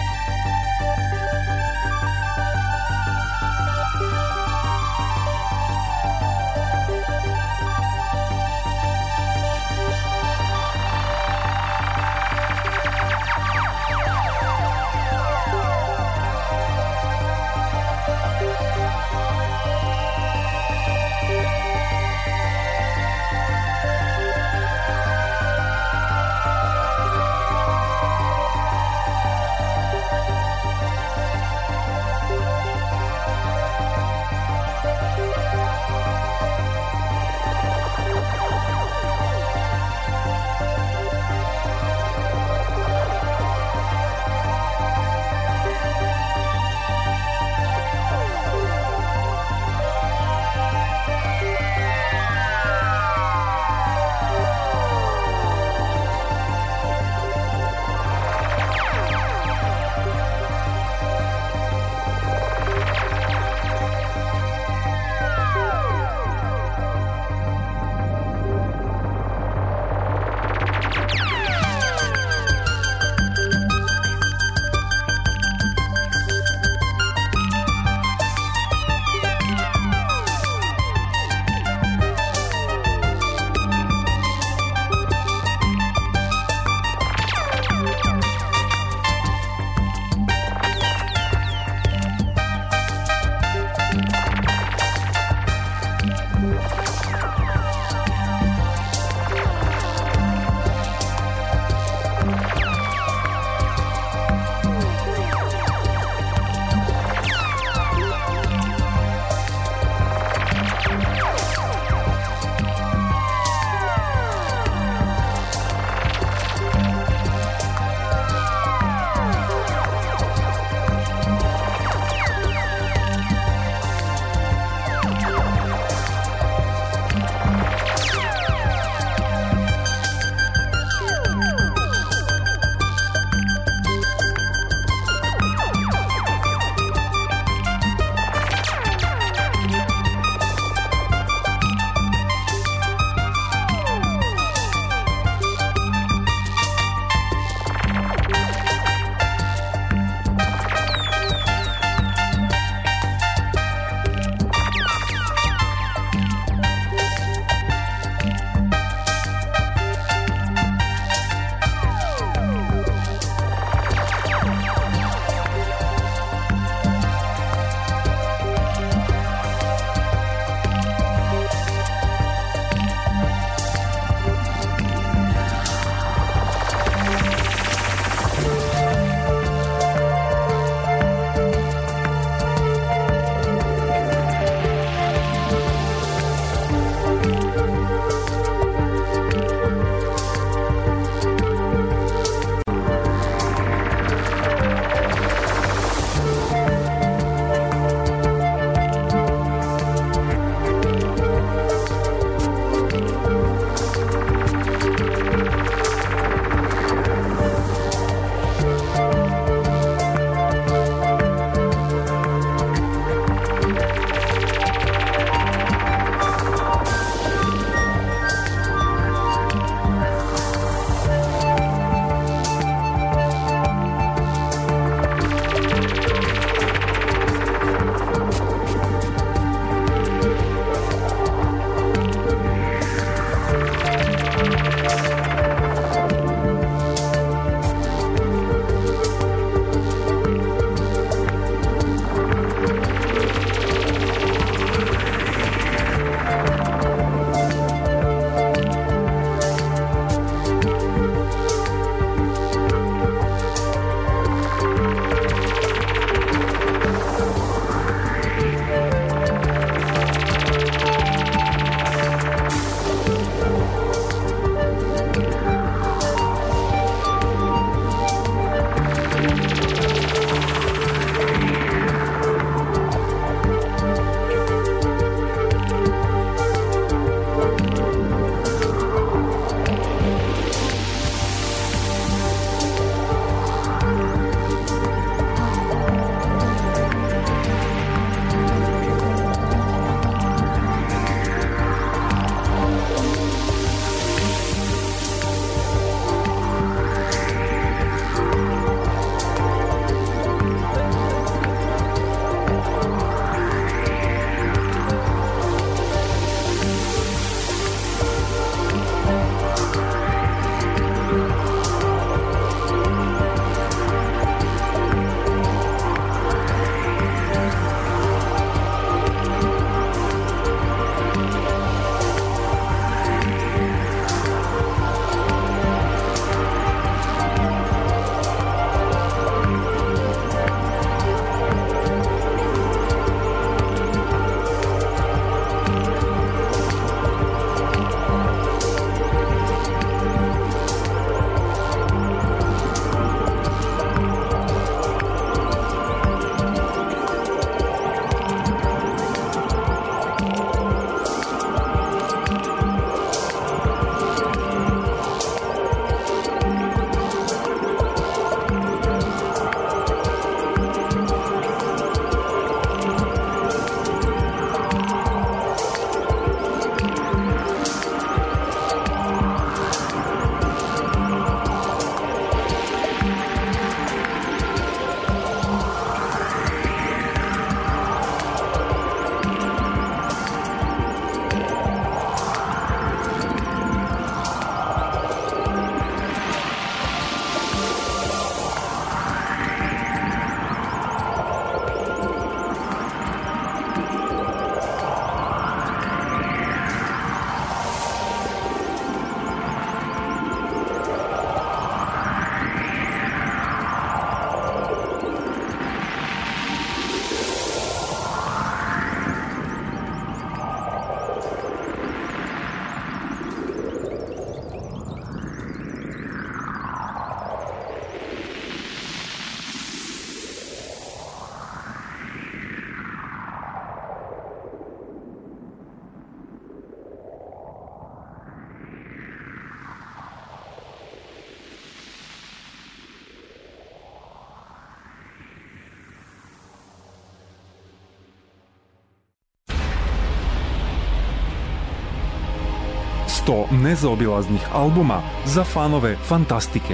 sto nezaobilaznih albuma za fanove fantastike.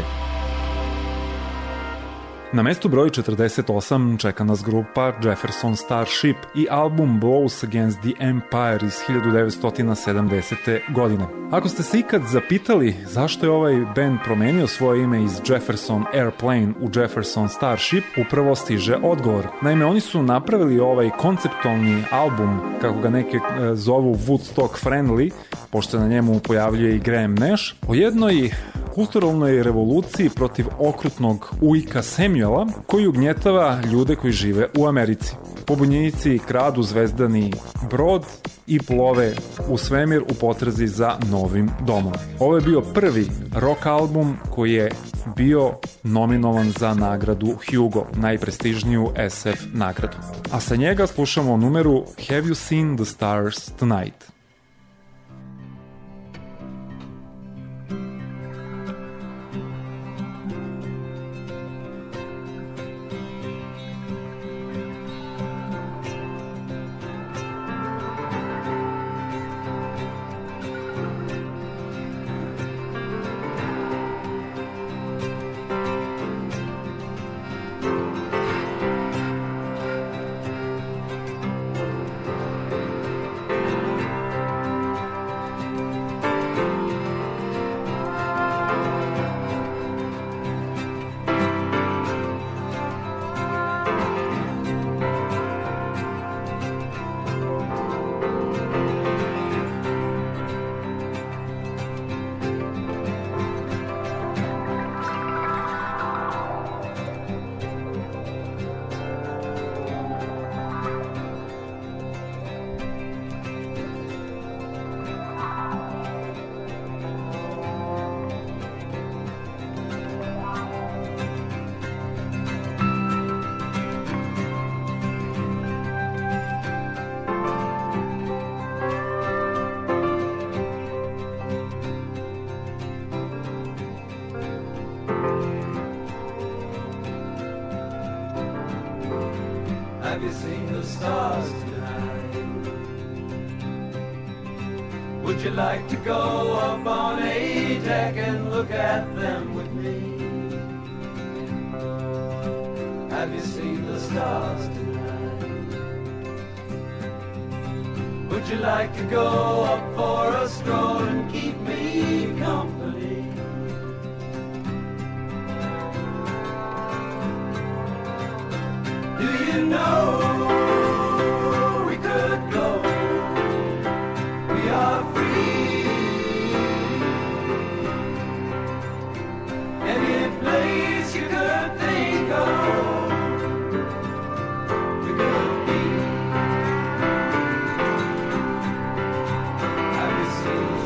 Na mestu broj četrdeset osam čeka nas grupa Jefferson Starship i album Blows Against the Empire iz hiljadu devetsto sedamdesete. godine. Ako ste se ikad zapitali zašto je ovaj band promenio svoje ime iz Jefferson Airplane u Jefferson Starship, upravo stiže odgovor. Naime, oni su napravili ovaj konceptualni album, kako ga neke e, zovu Woodstock Friendly, pošto na njemu pojavljuje i Graham Nash, o jednoj kulturalnoj revoluciji protiv okrutnog ujka Samuela, koji ugnjetava ljude koji žive u Americi. Pobunjenici kradu zvezdani brod i plove u svemir u potrazi za novim domom. Ovo je bio prvi rock album koji je bio nominovan za nagradu Hugo, najprestižniju es ef nagradu. A sa njega slušamo numeru Have You Seen the Stars Tonight? Have you seen the stars tonight? Would you like to go up on a deck and look at them with me? Have you seen the stars tonight? Would you like to go up for a stroll and keep me company? Do you know we could go? We are free. Any place you could think of, we could be. Have you seen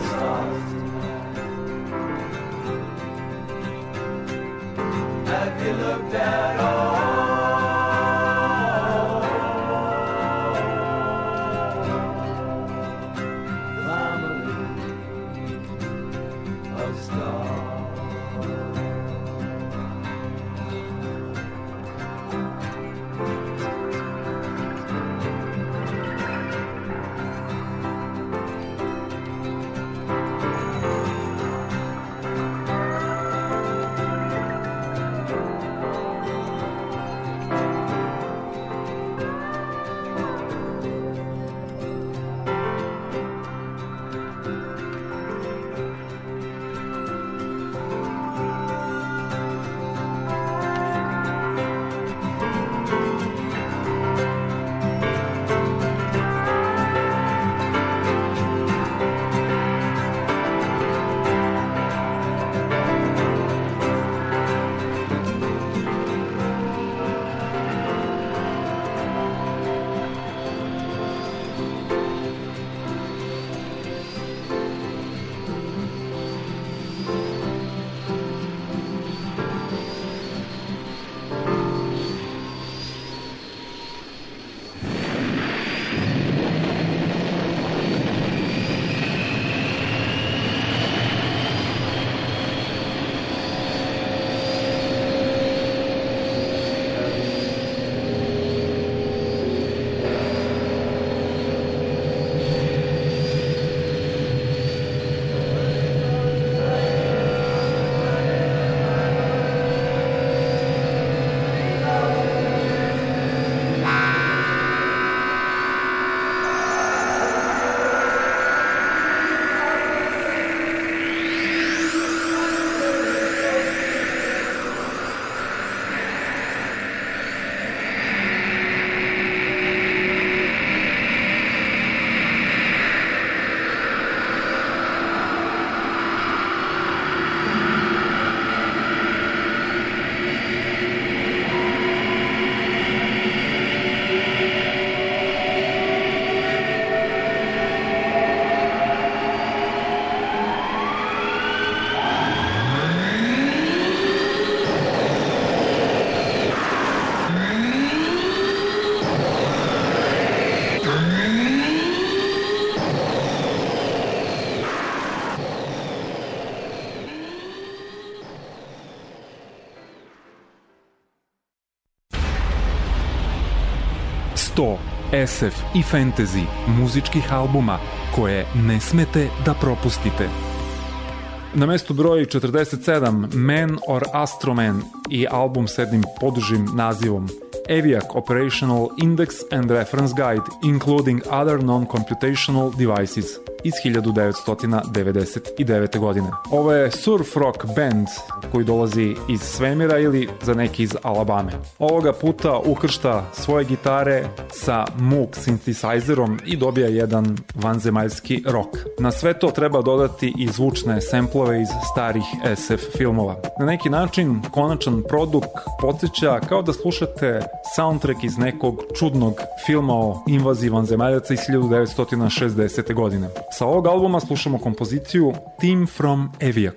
sto es ef i fantasy muzičkih albuma koje ne smete da propustite. Na mestu broj četrdeset sedam Man or Astroman i album s jednim podužim nazivom Aviac Operational Index and Reference Guide including other non-computational devices iz hiljadu devetsto devedeset devete. godine. Ovo je surf rock band koji dolazi iz svemira ili za neki iz Alabame. Ovoga puta ukršta svoje gitare sa Moog synthesizerom i dobija jedan vanzemaljski rock. Na sve to treba dodati i zvučne semplove iz starih es ef filmova. Na neki način konačan produkt podsjeća kao da slušate soundtrack iz nekog čudnog filma o invaziji vanzemaljaca iz hiljadu devetsto šezdesete. godine. Sa ovog albuma slušamo kompoziciju Team from Aviac.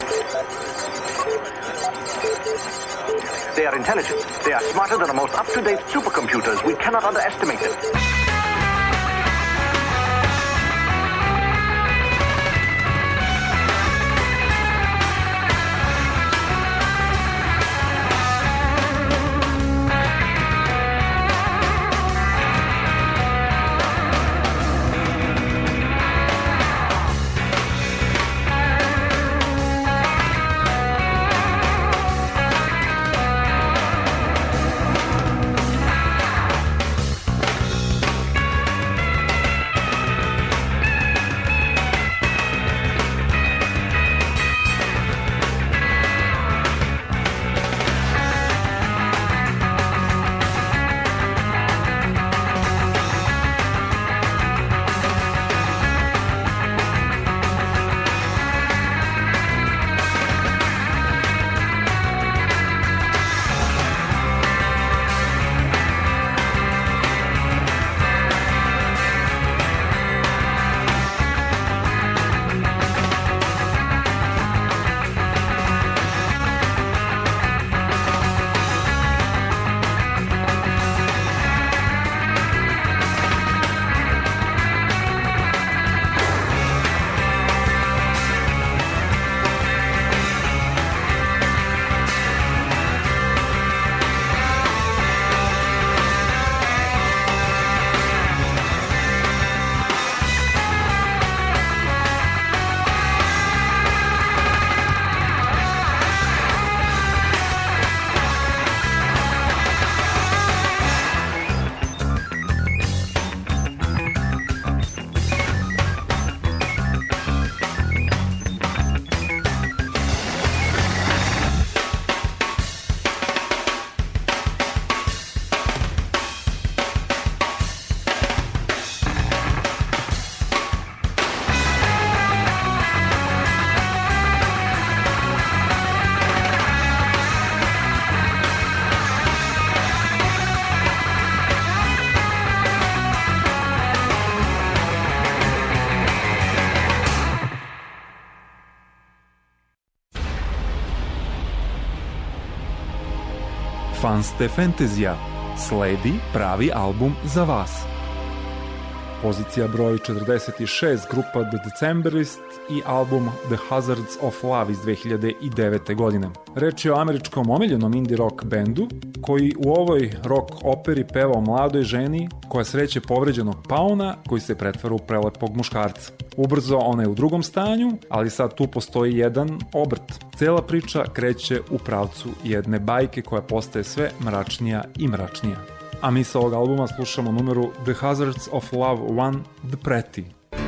They are intelligent. They are smarter than the most up-to-date supercomputers. We cannot underestimate them. Fanste Fantazija, sledi pravi album za vas. Pozicija broj četrdeset šest, grupa The Decemberists i album The Hazards of Love iz dve hiljade devete. godine. Reč je o američkom omiljenom indie rock bendu koji u ovoj rock operi peva o mladoj ženi koja sreće povređenog pauna koji se pretvara u prelepog muškarca. Ubrzo ona je u drugom stanju, ali sad tu postoji jedan obrt. Cela priča kreće u pravcu jedne bajke koja postaje sve mračnija i mračnija. A mi sa ovog albuma slušamo numeru The Hazards of Love one, The Pretty.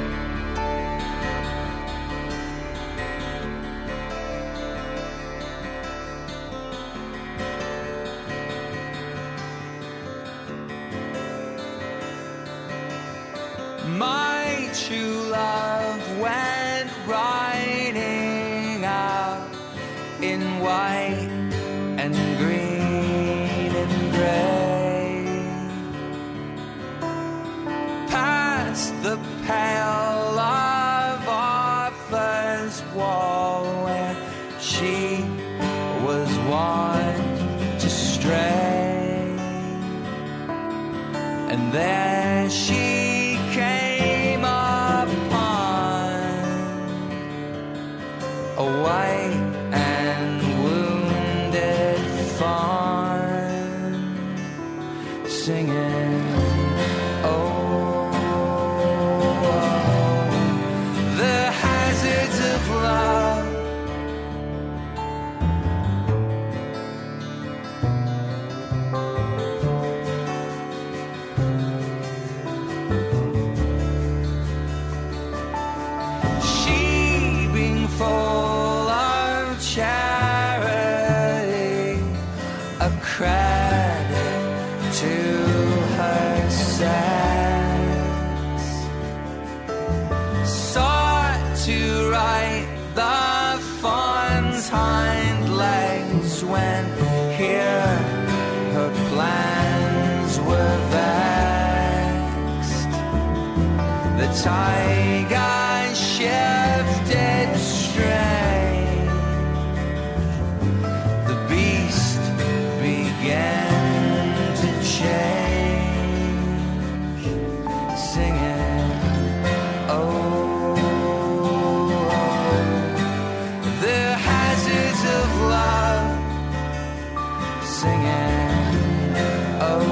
My true love went riding out in white and green and gray, past the pale of our first wall where she was wont to stray, and there she came upon a white and wounded fawn singing. tiger shifted strange. The beast began to change, singing, oh, oh, the hazards of love, singing, oh,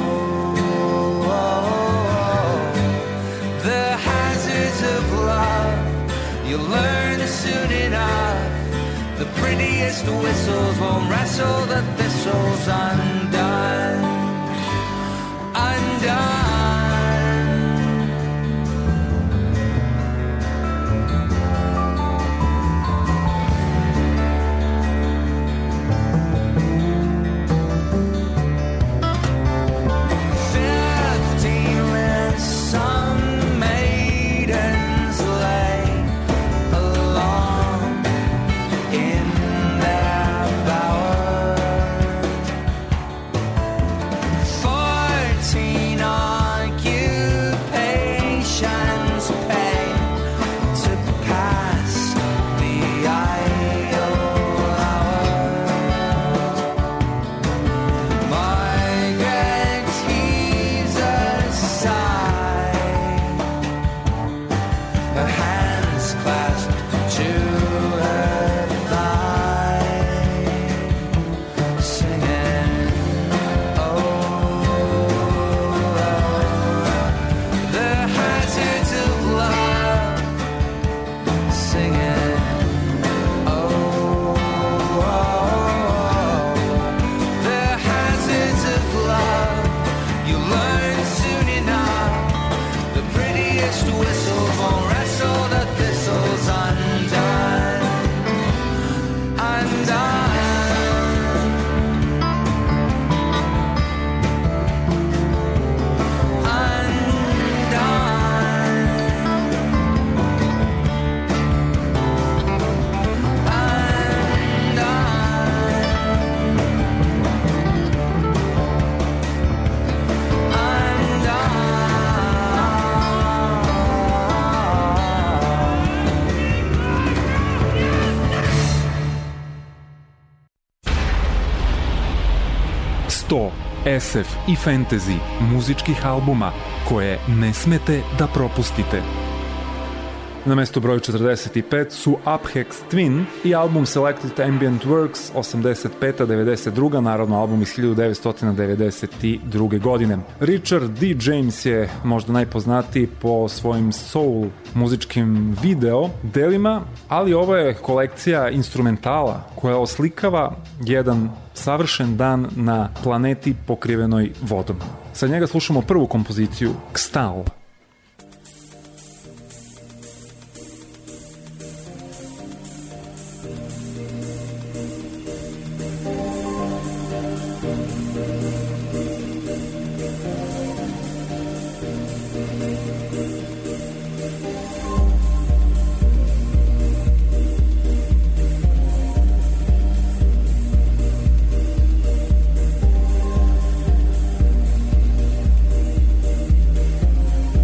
you'll learn soon enough. The prettiest whistles won't wrestle the thistles undone, undone. Fifteen some maidens lay along in their bower. Fourteen occupations pay to pass the idle hour. Margaret heaves a sigh, her hands clasped to her thigh, singing, oh, oh, the hazards of love, singing, oh, oh, the hazards of love. You'll learn soon enough. The prettiest whistles won't wrestle the thistles undone, undone. sto es ef i fantasy muzičkih albuma koje ne smete da propustite. Na mestu broju četrdeset pet su Uphex Twin i album Selected Ambient Works osamdeset peta devedeset druga, naravno album iz hiljadu devetsto devedeset druge. godine. Richard D. James je možda najpoznatiji po svojim soul muzičkim video delima, ali ovo je kolekcija instrumentala koja oslikava jedan savršen dan na planeti pokrivenoj vodom. Sa njega slušamo prvu kompoziciju, Kstal. Kstal.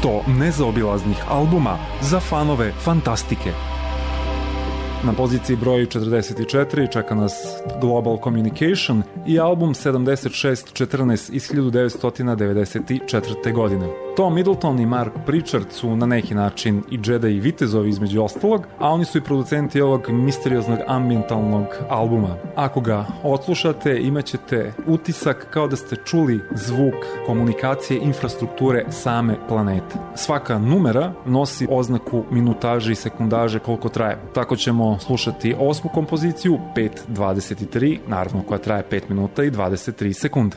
sto nezaobilaznih albuma za fanove fantastike. Na poziciji broj četrdeset četiri čeka nas Global Communication i album sedamdeset šest četrnaest iz hiljadu devetsto devedeset četvrte. godine. Tom Middleton i Mark Pritchard su na neki način i Jedi i vitezovi između ostalog, a oni su i producenti ovog misterioznog ambientalnog albuma. Ako ga odslušate, imaćete utisak kao da ste čuli zvuk komunikacije infrastrukture same planete. Svaka numera nosi oznaku minutaže i sekundaže koliko traje. Tako ćemo slušati osmu kompoziciju, pet dvadeset tri, naravno koja traje pet minuta i dvadeset tri sekunde.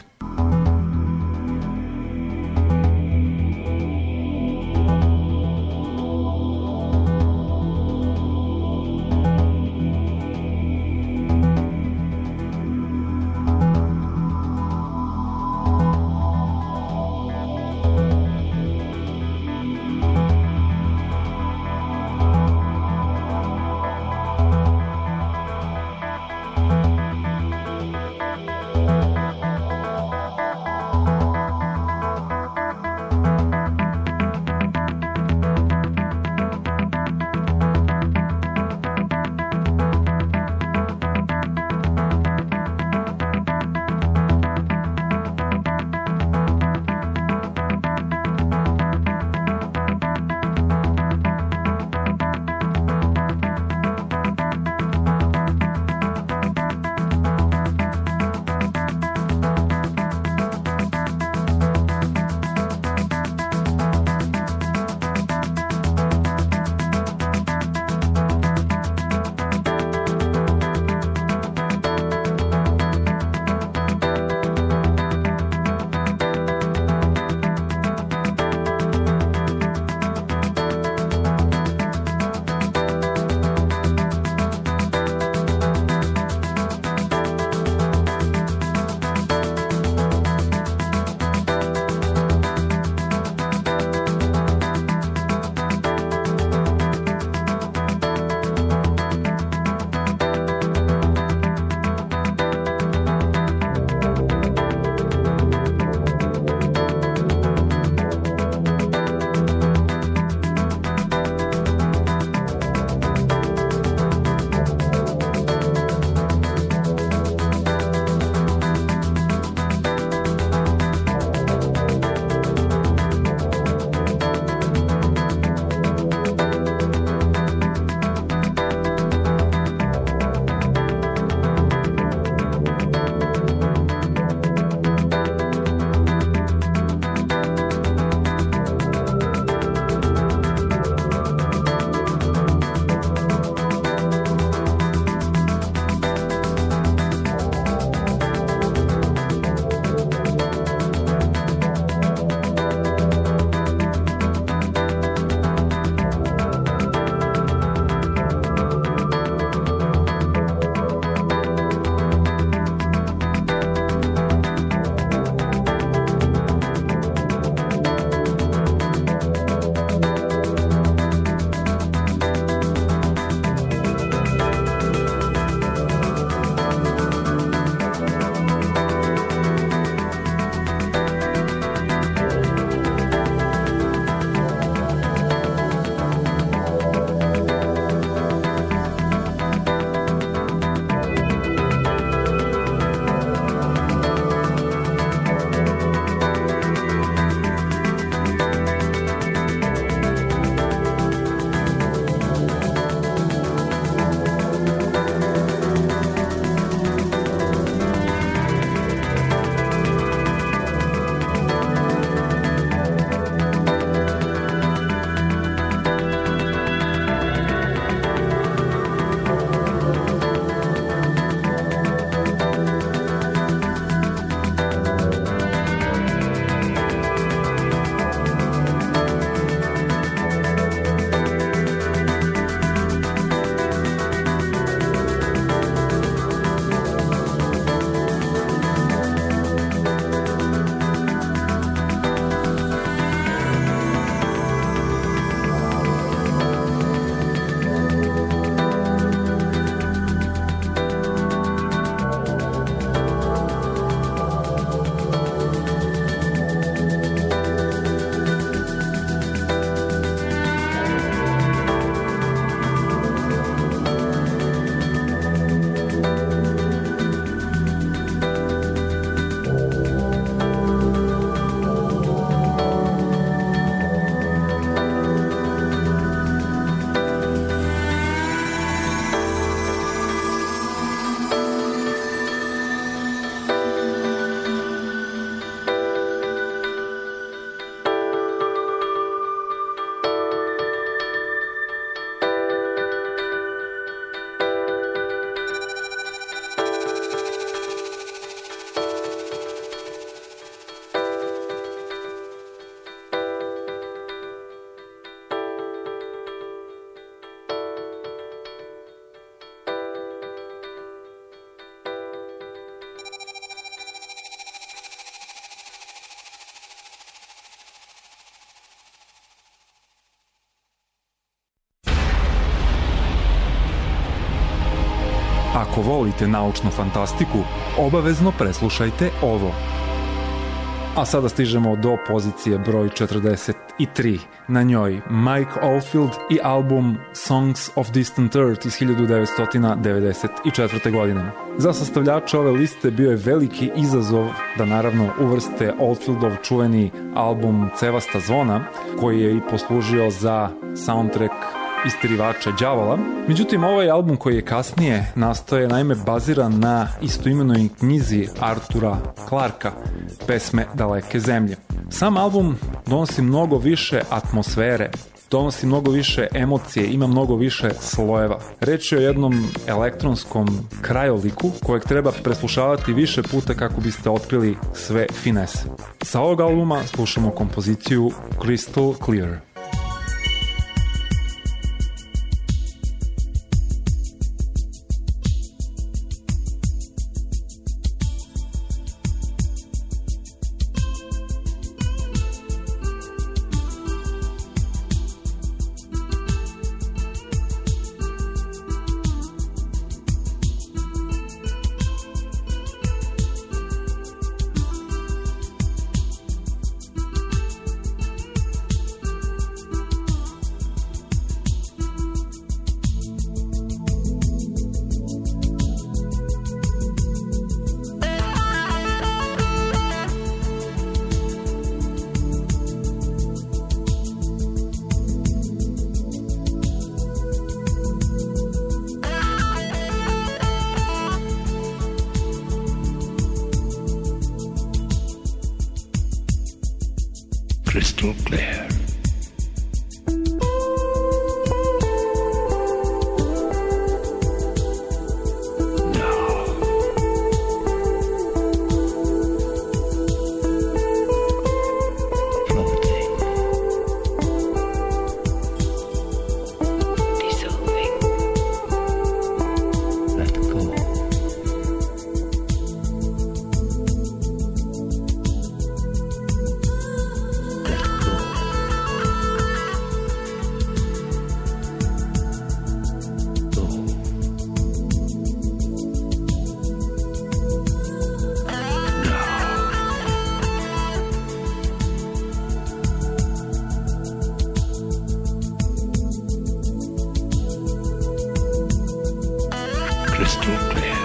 Ako volite naučnu fantastiku, obavezno preslušajte ovo. A sada stižemo do pozicije broj četrdeset tri. Na njoj Mike Oldfield i album Songs of Distant Earth iz hiljadu devetsto devedeset četvrte. godine. Za sastavljača ove liste bio je veliki izazov da naravno uvrste Oldfieldov čuveni album Cevasta zvona, koji je i poslužio za soundtrack Istirivača đavola. Međutim, ovaj album koji je kasnije nastao je naime baziran na istoimenoj knjizi Artura Clarka, Pesme daleke zemlje. Sam album donosi mnogo više atmosfere, donosi mnogo više emocije, ima mnogo više slojeva. Reč je o jednom elektronskom krajoliku kojeg treba preslušavati više puta kako biste otkrili sve finese. Sa ovog albuma slušamo kompoziciju Crystal Clear. Crystal clear. Crystal clear.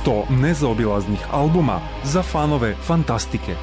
sto nezaobilaznih albuma za fanove fantastike.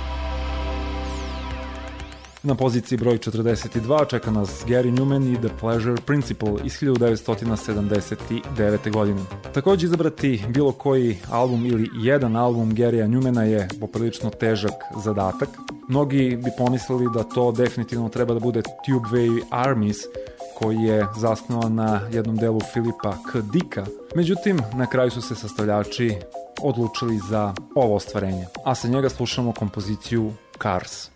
Na poziciji broj četrdeset dva čeka nas Gary Numan i The Pleasure Principle iz hiljadu devetsto sedamdeset devete. godine. Takođe izabrati bilo koji album ili jedan album Garya Numana je poprilično težak zadatak. Mnogi bi pomislili da to definitivno treba da bude Tubeway Armies, koji je zasnovan na jednom delu Philipa K. Dicka. Međutim, na kraju su se sastavljači odlučili za ovo ostvarenje, a sa njega slušamo kompoziciju Cars.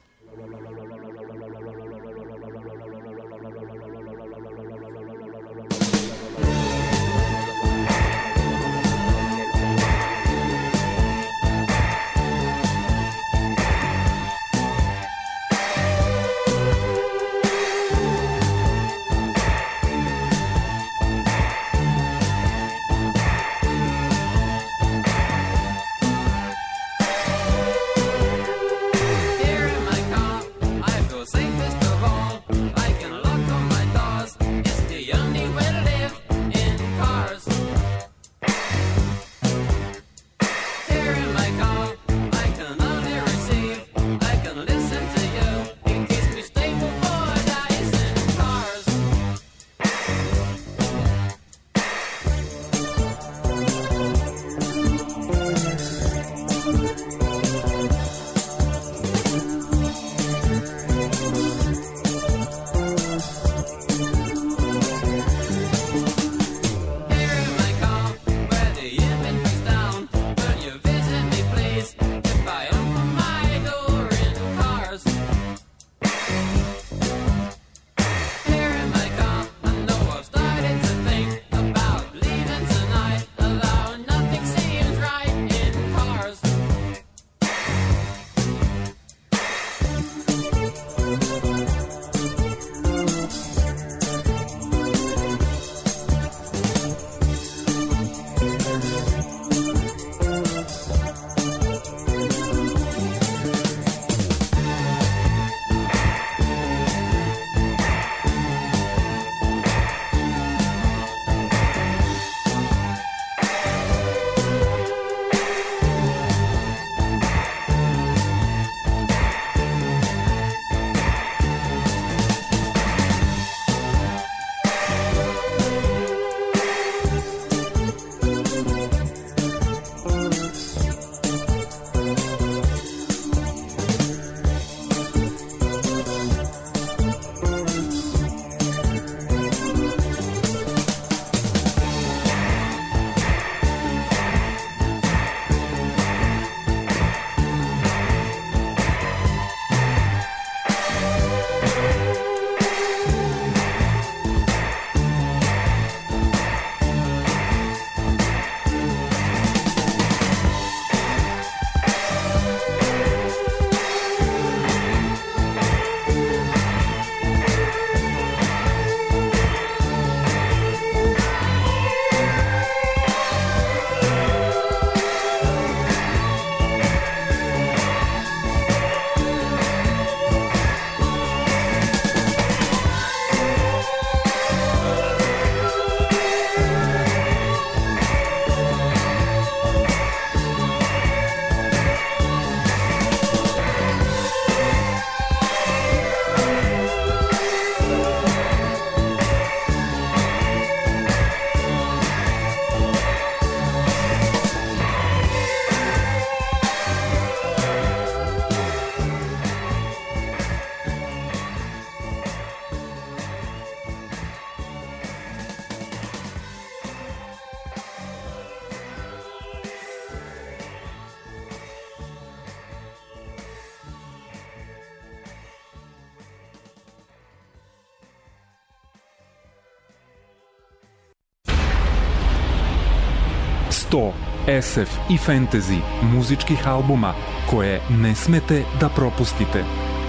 sto es ef i fantasy muzičkih albuma koje ne smete da propustite.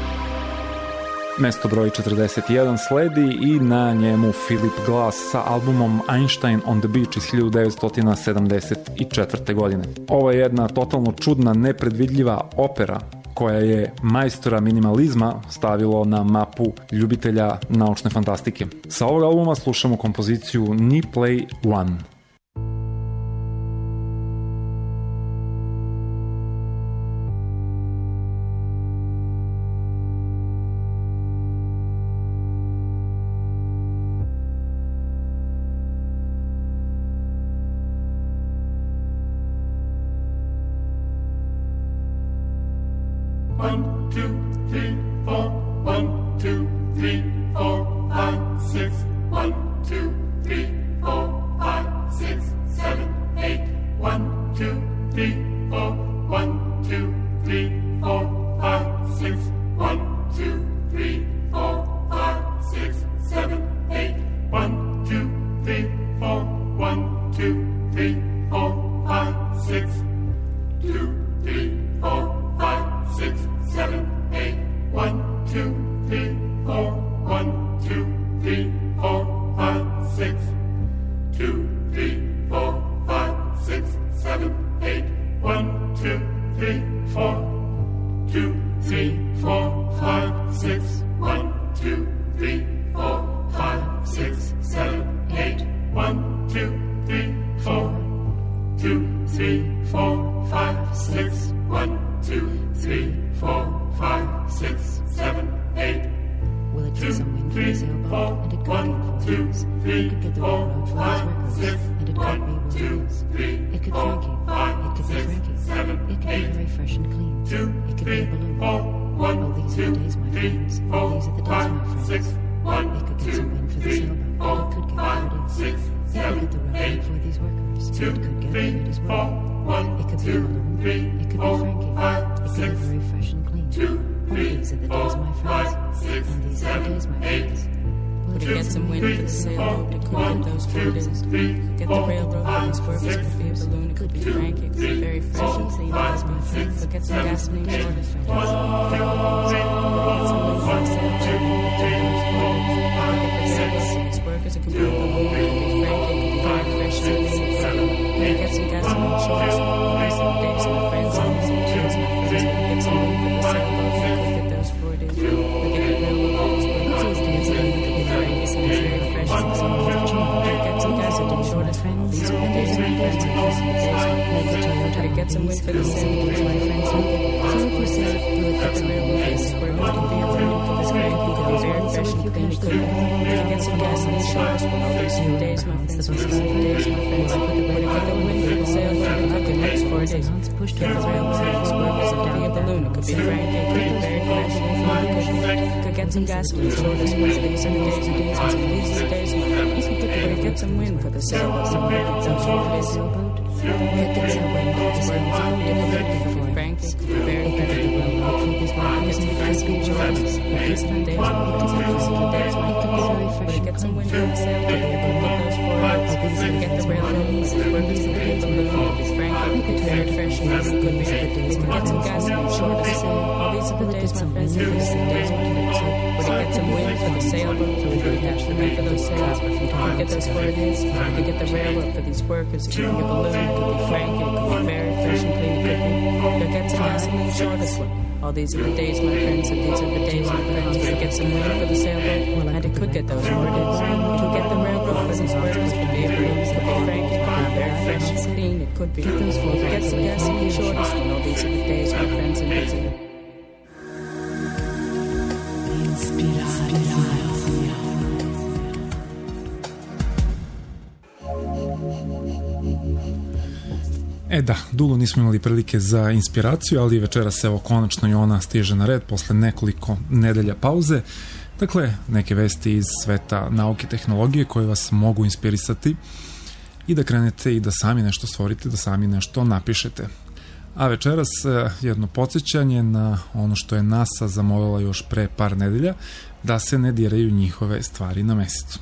Mesto broj četrdeset jedan sledi i na njemu Philip Glass sa albumom Einstein on the Beach iz hiljadu devetsto sedamdeset četvrte. godine. Ovo je jedna totalno čudna, nepredvidljiva opera koja je majstora minimalizma stavilo na mapu ljubitelja naučne fantastike. Sa ovog albuma slušamo kompoziciju Ni Play One. One, two, three, four. One, two, three, four, five, six. One, two, three, four, five, six, seven, eight. One, two, three, four. One, two, three, four, five, six. One, two, three, four, five, six, seven, eight. One, two, three, four. One, two, three, four, five, six. Two, three, four, five, six, seven, eight. One, two, three, four. One, two, three, four, five, six. Two, three, four, five, six, seven, eight. One, two, three, four. Two, three, four, five, six. One, two, three, four, five, six, seven, eight. One, two, three, four. Two, three, four, five, six. One, two, three, four, five, six, seven, eight. Will it get some wind from the sailboat? And it could One, get two, four three, It could get the four, railroad for five, those six. workers. And it could One, be what two, it is. three, It could four, Frankie. five, It could be six, Frankie. seven, It could eight. be very fresh and clean. Two, It could three, be a balloon. four. One, Oh, these are two, the days, my three, friends. four, Oh, these are the days, five, my friends. six. One, It could get two, some wind for the three, sailboat. four, And it could get five, what it is. six, It could seven, get the railroad eight. for these workers. Two, It could get three, it as four. well. One, It could be a two, balloon. three, It could four, be Frankie. five, It could six. be very fresh and clean. Two, Oh, three, these are the four, days, my five, friends. six, And these are the seven, days, my eight. friends. Will Would it it get some wind for the sailboat? It could get those forties. Get the railroad for these workers. It could be a balloon. It could be Frankie. It could be very fresh and clean. It could be free. But get some gasoline short of friends. Get some wind for the sailboat. These workers. It could be a balloon. It could be Frankie. It could be very fresh and clean. But get some gasoline short of friends. Some days, my friends. And these are days, my friends. Get some wind for the sailboat. It could get those forties. But get the railroad for these workers. It could be Frankie. It could be very fresh and clean. Get some gasoline short of friends. These are the days, my friends. And these are the days, my friends. To get some wind for the sailboat, my friends. So if you say, will it get the railroad for these workers? It could be a balloon. It could be Frankie. It could be very fresh and clean. It could be get some gasoline short of friends. These are the days, my friends. These are the days, my friends. Would it get the wind for the sailboat? It could get those four days. Get the railroad for these workers. It could be a balloon. It could be Frankie. It could be very fresh and clean. It could get some gasoline short of friends. These are the days, my friends. These are the days, my friends. Would it get some wind for the sailboat? It could get some short of his sailboat. It could get some wind for the sailboat. It could be Frankie. It could be very fresh and clean. These workers and gasoline short of his. These are the days, my friends. These are the days, my friends. Would it get some wind for the sailboat? It could get those four days. It could get the railroad. These workers and get some wind for this Frankie. It could be very fresh and clean. It could be the days. It could get some gasoline short of his. All these are the days, my friends. These are the days, my friends. Would it get some wind for the sailboat? So we could catch the wind for those sails. It could get those four days. It could get the railroad for these workers. It could be a balloon. It could be Frankie. It could be very fresh and clean. It could be. Could get some gasoline short of one. All these are the days, my friends, and these are the days, my friends. Would it get some wind for the sailboat? And it could get those four days. It could get the railroad for these workers. It could be a balloon. It could be Frankie. It could be very fresh and clean. It could be. It could get some gasoline short of one. All these are the days, my friends, and these are the E da, dugo nismo imali prilike za inspiraciju, ali večeras evo konačno i ona stiže na red posle nekoliko nedelja pauze. Dakle, neke vesti iz sveta nauke i tehnologije koje vas mogu inspirisati i da krenete i da sami nešto stvorite, da sami nešto napišete. A večeras jedno podsjećanje na ono što je NASA zamolila još pre par nedelja, da se ne diraju njihove stvari na mesecu.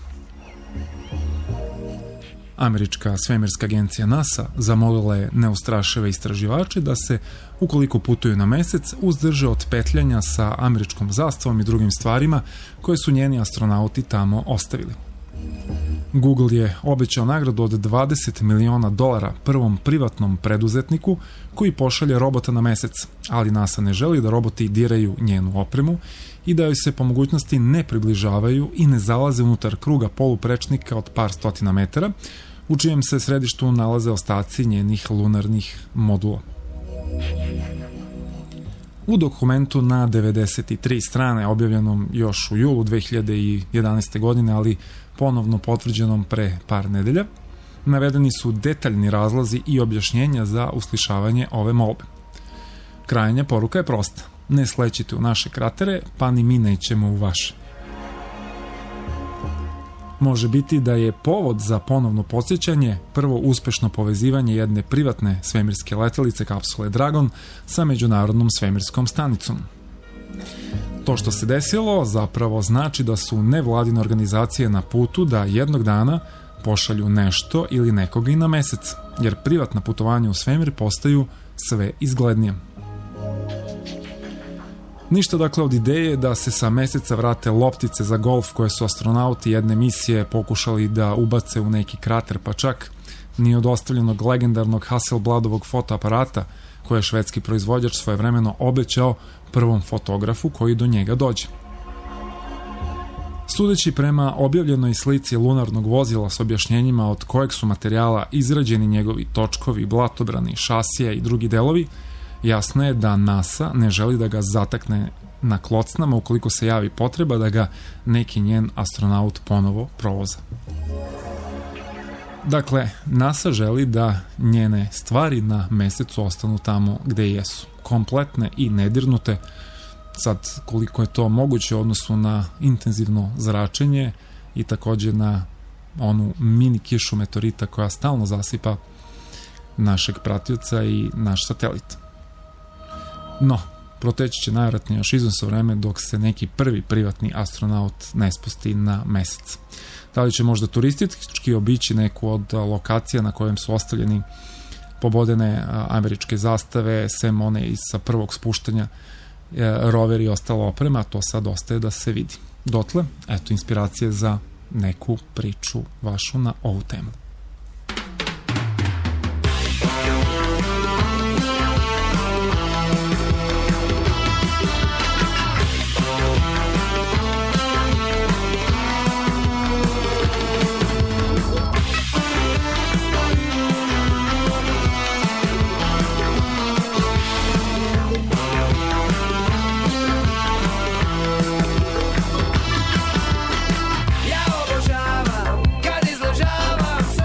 Američka svemirska agencija NASA zamolila je neustrašive istraživače da se, ukoliko putuju na mesec, uzdrže od petljanja sa američkom zastavom i drugim stvarima koje su njeni astronauti tamo ostavili. Google je obećao nagradu od dvadeset miliona dolara prvom privatnom preduzetniku koji pošalje robota na mesec, ali NASA ne želi da roboti diraju njenu opremu i da joj se po mogućnosti ne približavaju i ne zalaze unutar kruga poluprečnika od par stotina metara, u čijem se središtu nalaze ostaci njenih lunarnih modula. U dokumentu na devedeset tri strane, objavljenom još u julu dve hiljade jedanaeste. godine, ali ponovno potvrđenom pre par nedelja, navedeni su detaljni razlozi i objašnjenja za uslišavanje ove molbe. Krajnja poruka je prosta. ne slećite u naše kratere, pa ni mi nećemo u vaše. Može biti da je povod za ponovno podsjećanje prvo uspešno povezivanje jedne privatne svemirske letelice kapsule Dragon sa međunarodnom svemirskom stanicom. To što se desilo zapravo znači da su nevladine organizacije na putu da jednog dana pošalju nešto ili nekoga i na mesec, jer privatna putovanja u svemir postaju sve izglednije. Ništa dakle od ideje da se sa meseca vrate loptice za golf koje su astronauti jedne misije pokušali da ubace u neki krater, pa čak ni od ostavljenog legendarnog Hasselbladovog fotoaparata koje je švedski proizvođač svojevremeno obećao prvom fotografu koji do njega dođe. Sudeći prema objavljenoj slici lunarnog vozila s objašnjenjima od kojeg su materijala izrađeni njegovi točkovi, blatobrani, šasija i drugi delovi, jasno je da NASA ne želi da ga zatakne na klocnama ukoliko se javi potreba da ga neki njen astronaut ponovo provoza. Dakle, NASA želi da njene stvari na mesecu ostanu tamo gde jesu, kompletne i nedirnute. Sad, koliko je to moguće u odnosu na intenzivno zračenje i takođe na onu mini kišu meteorita koja stalno zasipa našeg pratioca i naš satelit. No, proteći će najvratnije još izvesno vreme dok se neki prvi privatni astronaut ne spusti na mesec. Da li će možda turistički obići neku od lokacija na kojem su ostavljeni pobodene američke zastave, sem one i sa prvog spuštanja rover i ostala oprema, to sad ostaje da se vidi. Dotle, eto inspiracije za neku priču vašu na ovu temu. Ja obožavam kad izležavam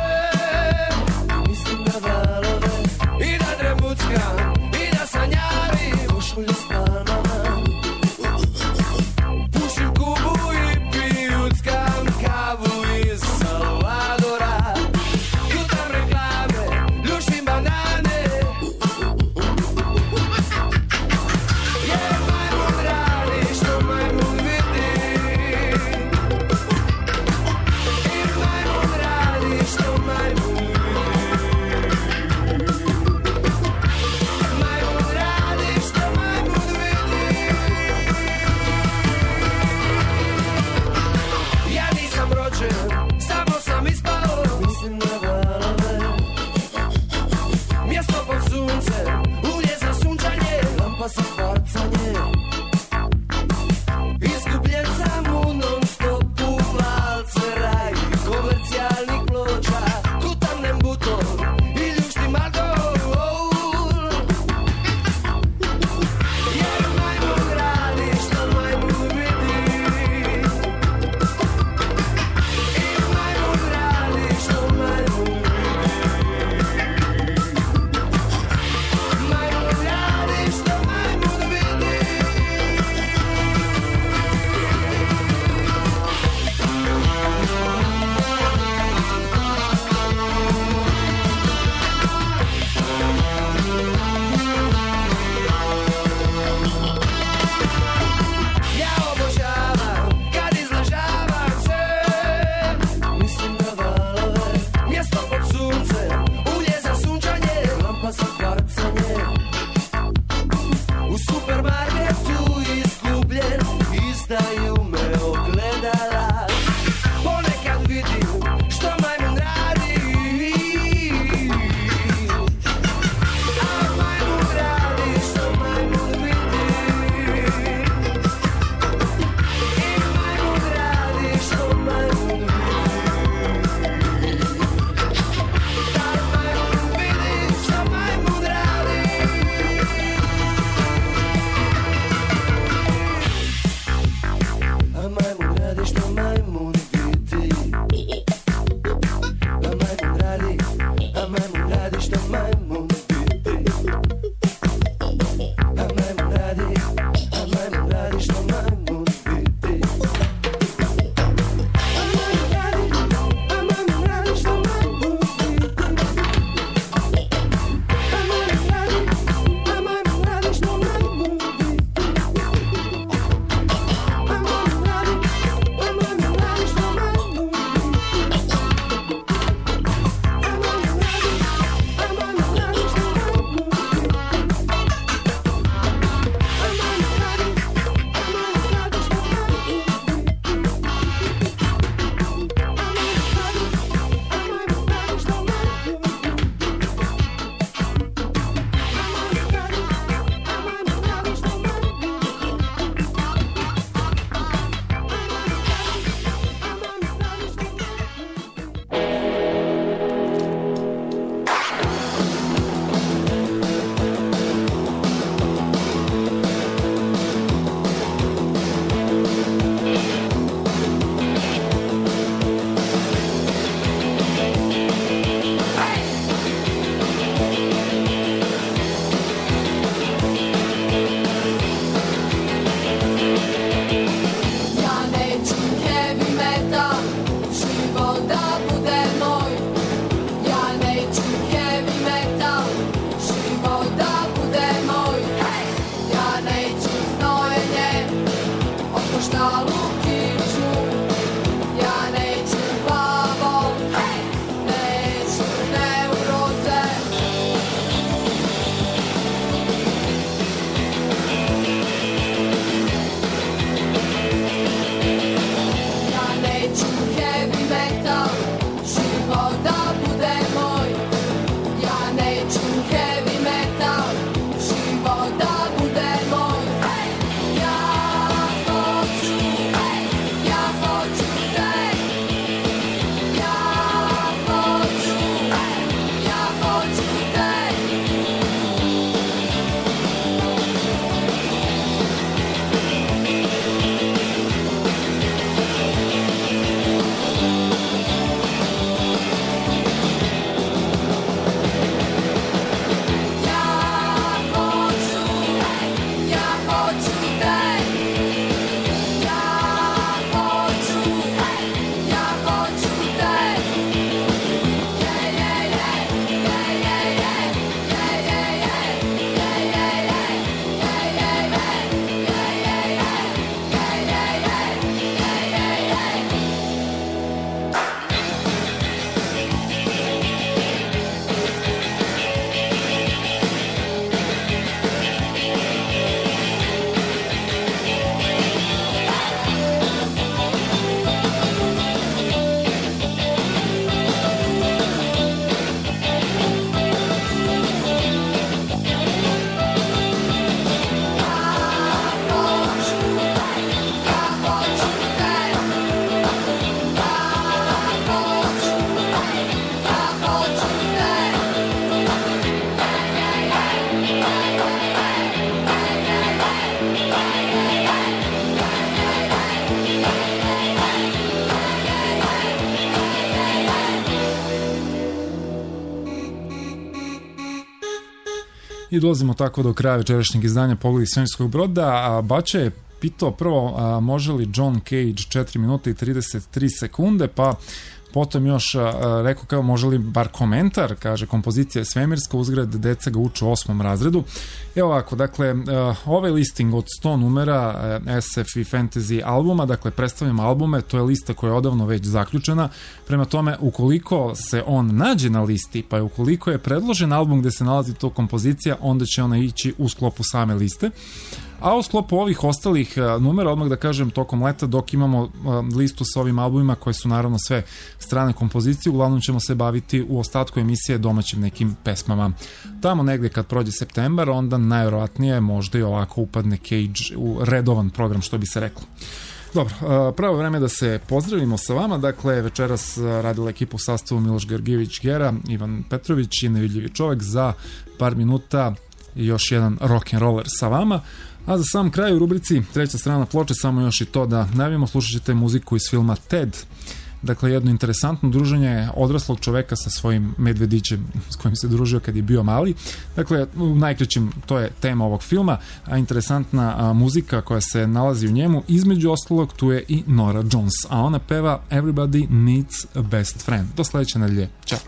I dolazimo tako do kraja večerašnjeg izdanja Pogledi svemirskog broda, a Baća je pitao prvo a, može li John Cage četiri minuta i trideset tri sekunde, pa potom još a, rekao kao može li bar komentar, kaže kompozicija je svemirska, uzgred deca ga uče u osmom razredu. Evo ovako, dakle, a, ovaj listing od sto numera a, S F i fantasy albuma, dakle predstavljamo albume, to je lista koja je odavno već zaključena, prema tome ukoliko se on nađe na listi, pa je ukoliko je predložen album gde se nalazi to kompozicija, onda će ona ići u sklopu same liste. A u sklopu ovih ostalih numera, odmah da kažem, tokom leta, dok imamo listu sa ovim albumima koje su naravno sve strane kompozicije, uglavnom ćemo se baviti u ostatku emisije domaćim nekim pesmama. Tamo negde kad prođe septembar, onda najverovatnije možda i ovako upadne Cage u redovan program, što bi se reklo. Dobro, pravo vreme da se pozdravimo sa vama. Dakle, večeras radila ekipa u sastavu Miloš Georgijević Gera, Ivan Petrović i Nevidljivi čovek. Za par minuta još jedan rock'n'roller sa vama. A za sam kraj u rubrici treća strana ploče samo još i to da najavimo, slušat ćete muziku iz filma Ted. Dakle, jedno interesantno druženje odraslog čoveka sa svojim medvedićem s kojim se družio kad je bio mali. Dakle, u najkraćim, to je tema ovog filma, a interesantna a, muzika koja se nalazi u njemu, između ostalog tu je i Nora Jones, a ona peva Everybody Needs a Best Friend. Do sledeće nedelje. Ćao!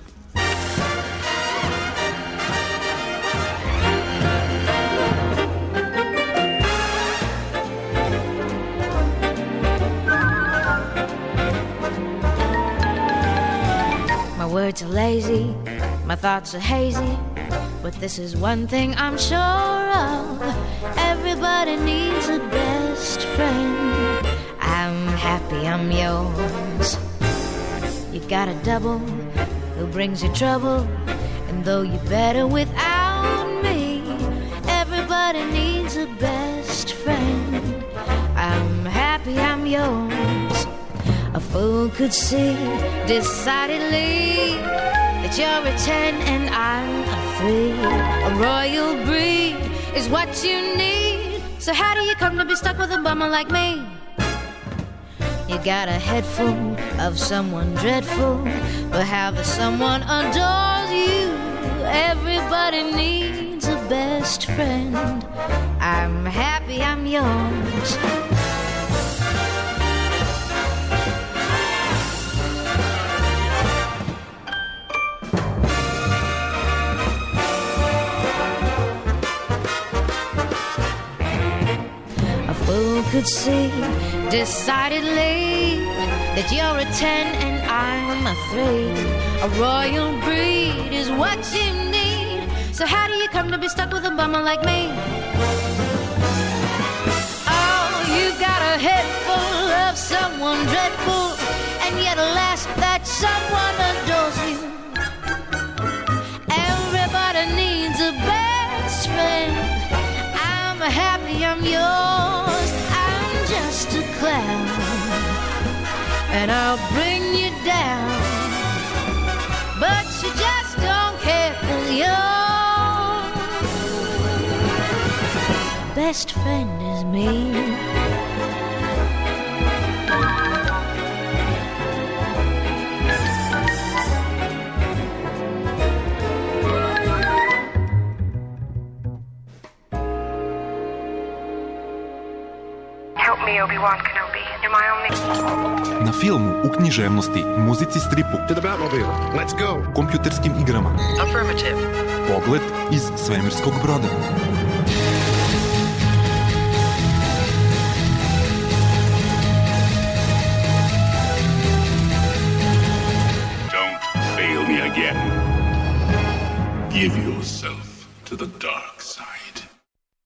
Words are lazy, my thoughts are hazy, but this is one thing I'm sure of. Everybody needs a best friend. I'm happy I'm yours. You got a double who brings you trouble, and though you're better without me, everybody needs a best friend. I'm happy I'm yours. A fool could see decidedly that you're a ten and I'm a three. A royal breed is what you need. So how do you come to be stuck with a bummer like me? You got a head full of someone dreadful, but how the someone adores you. Everybody needs a best friend. I'm happy I'm yours. Who could see decidedly that you're a ten and I'm a three? A royal breed is what you need. So how do you come to be stuck with a bummer like me? Oh, you got a head full of someone dreadful, and yet alas, that someone adores you. Everybody needs a best friend. I'm happy I'm yours. I'm just a clown, and I'll bring you down, but you just don't care, 'cause your best friend is me. Obi-Wan Kenobi, you're my only... Na filmu, u književnosti, muzici stripu, to the Batmobile, let's go, kompjuterskim igrama. Affirmative. Pogled iz svemirskog broda.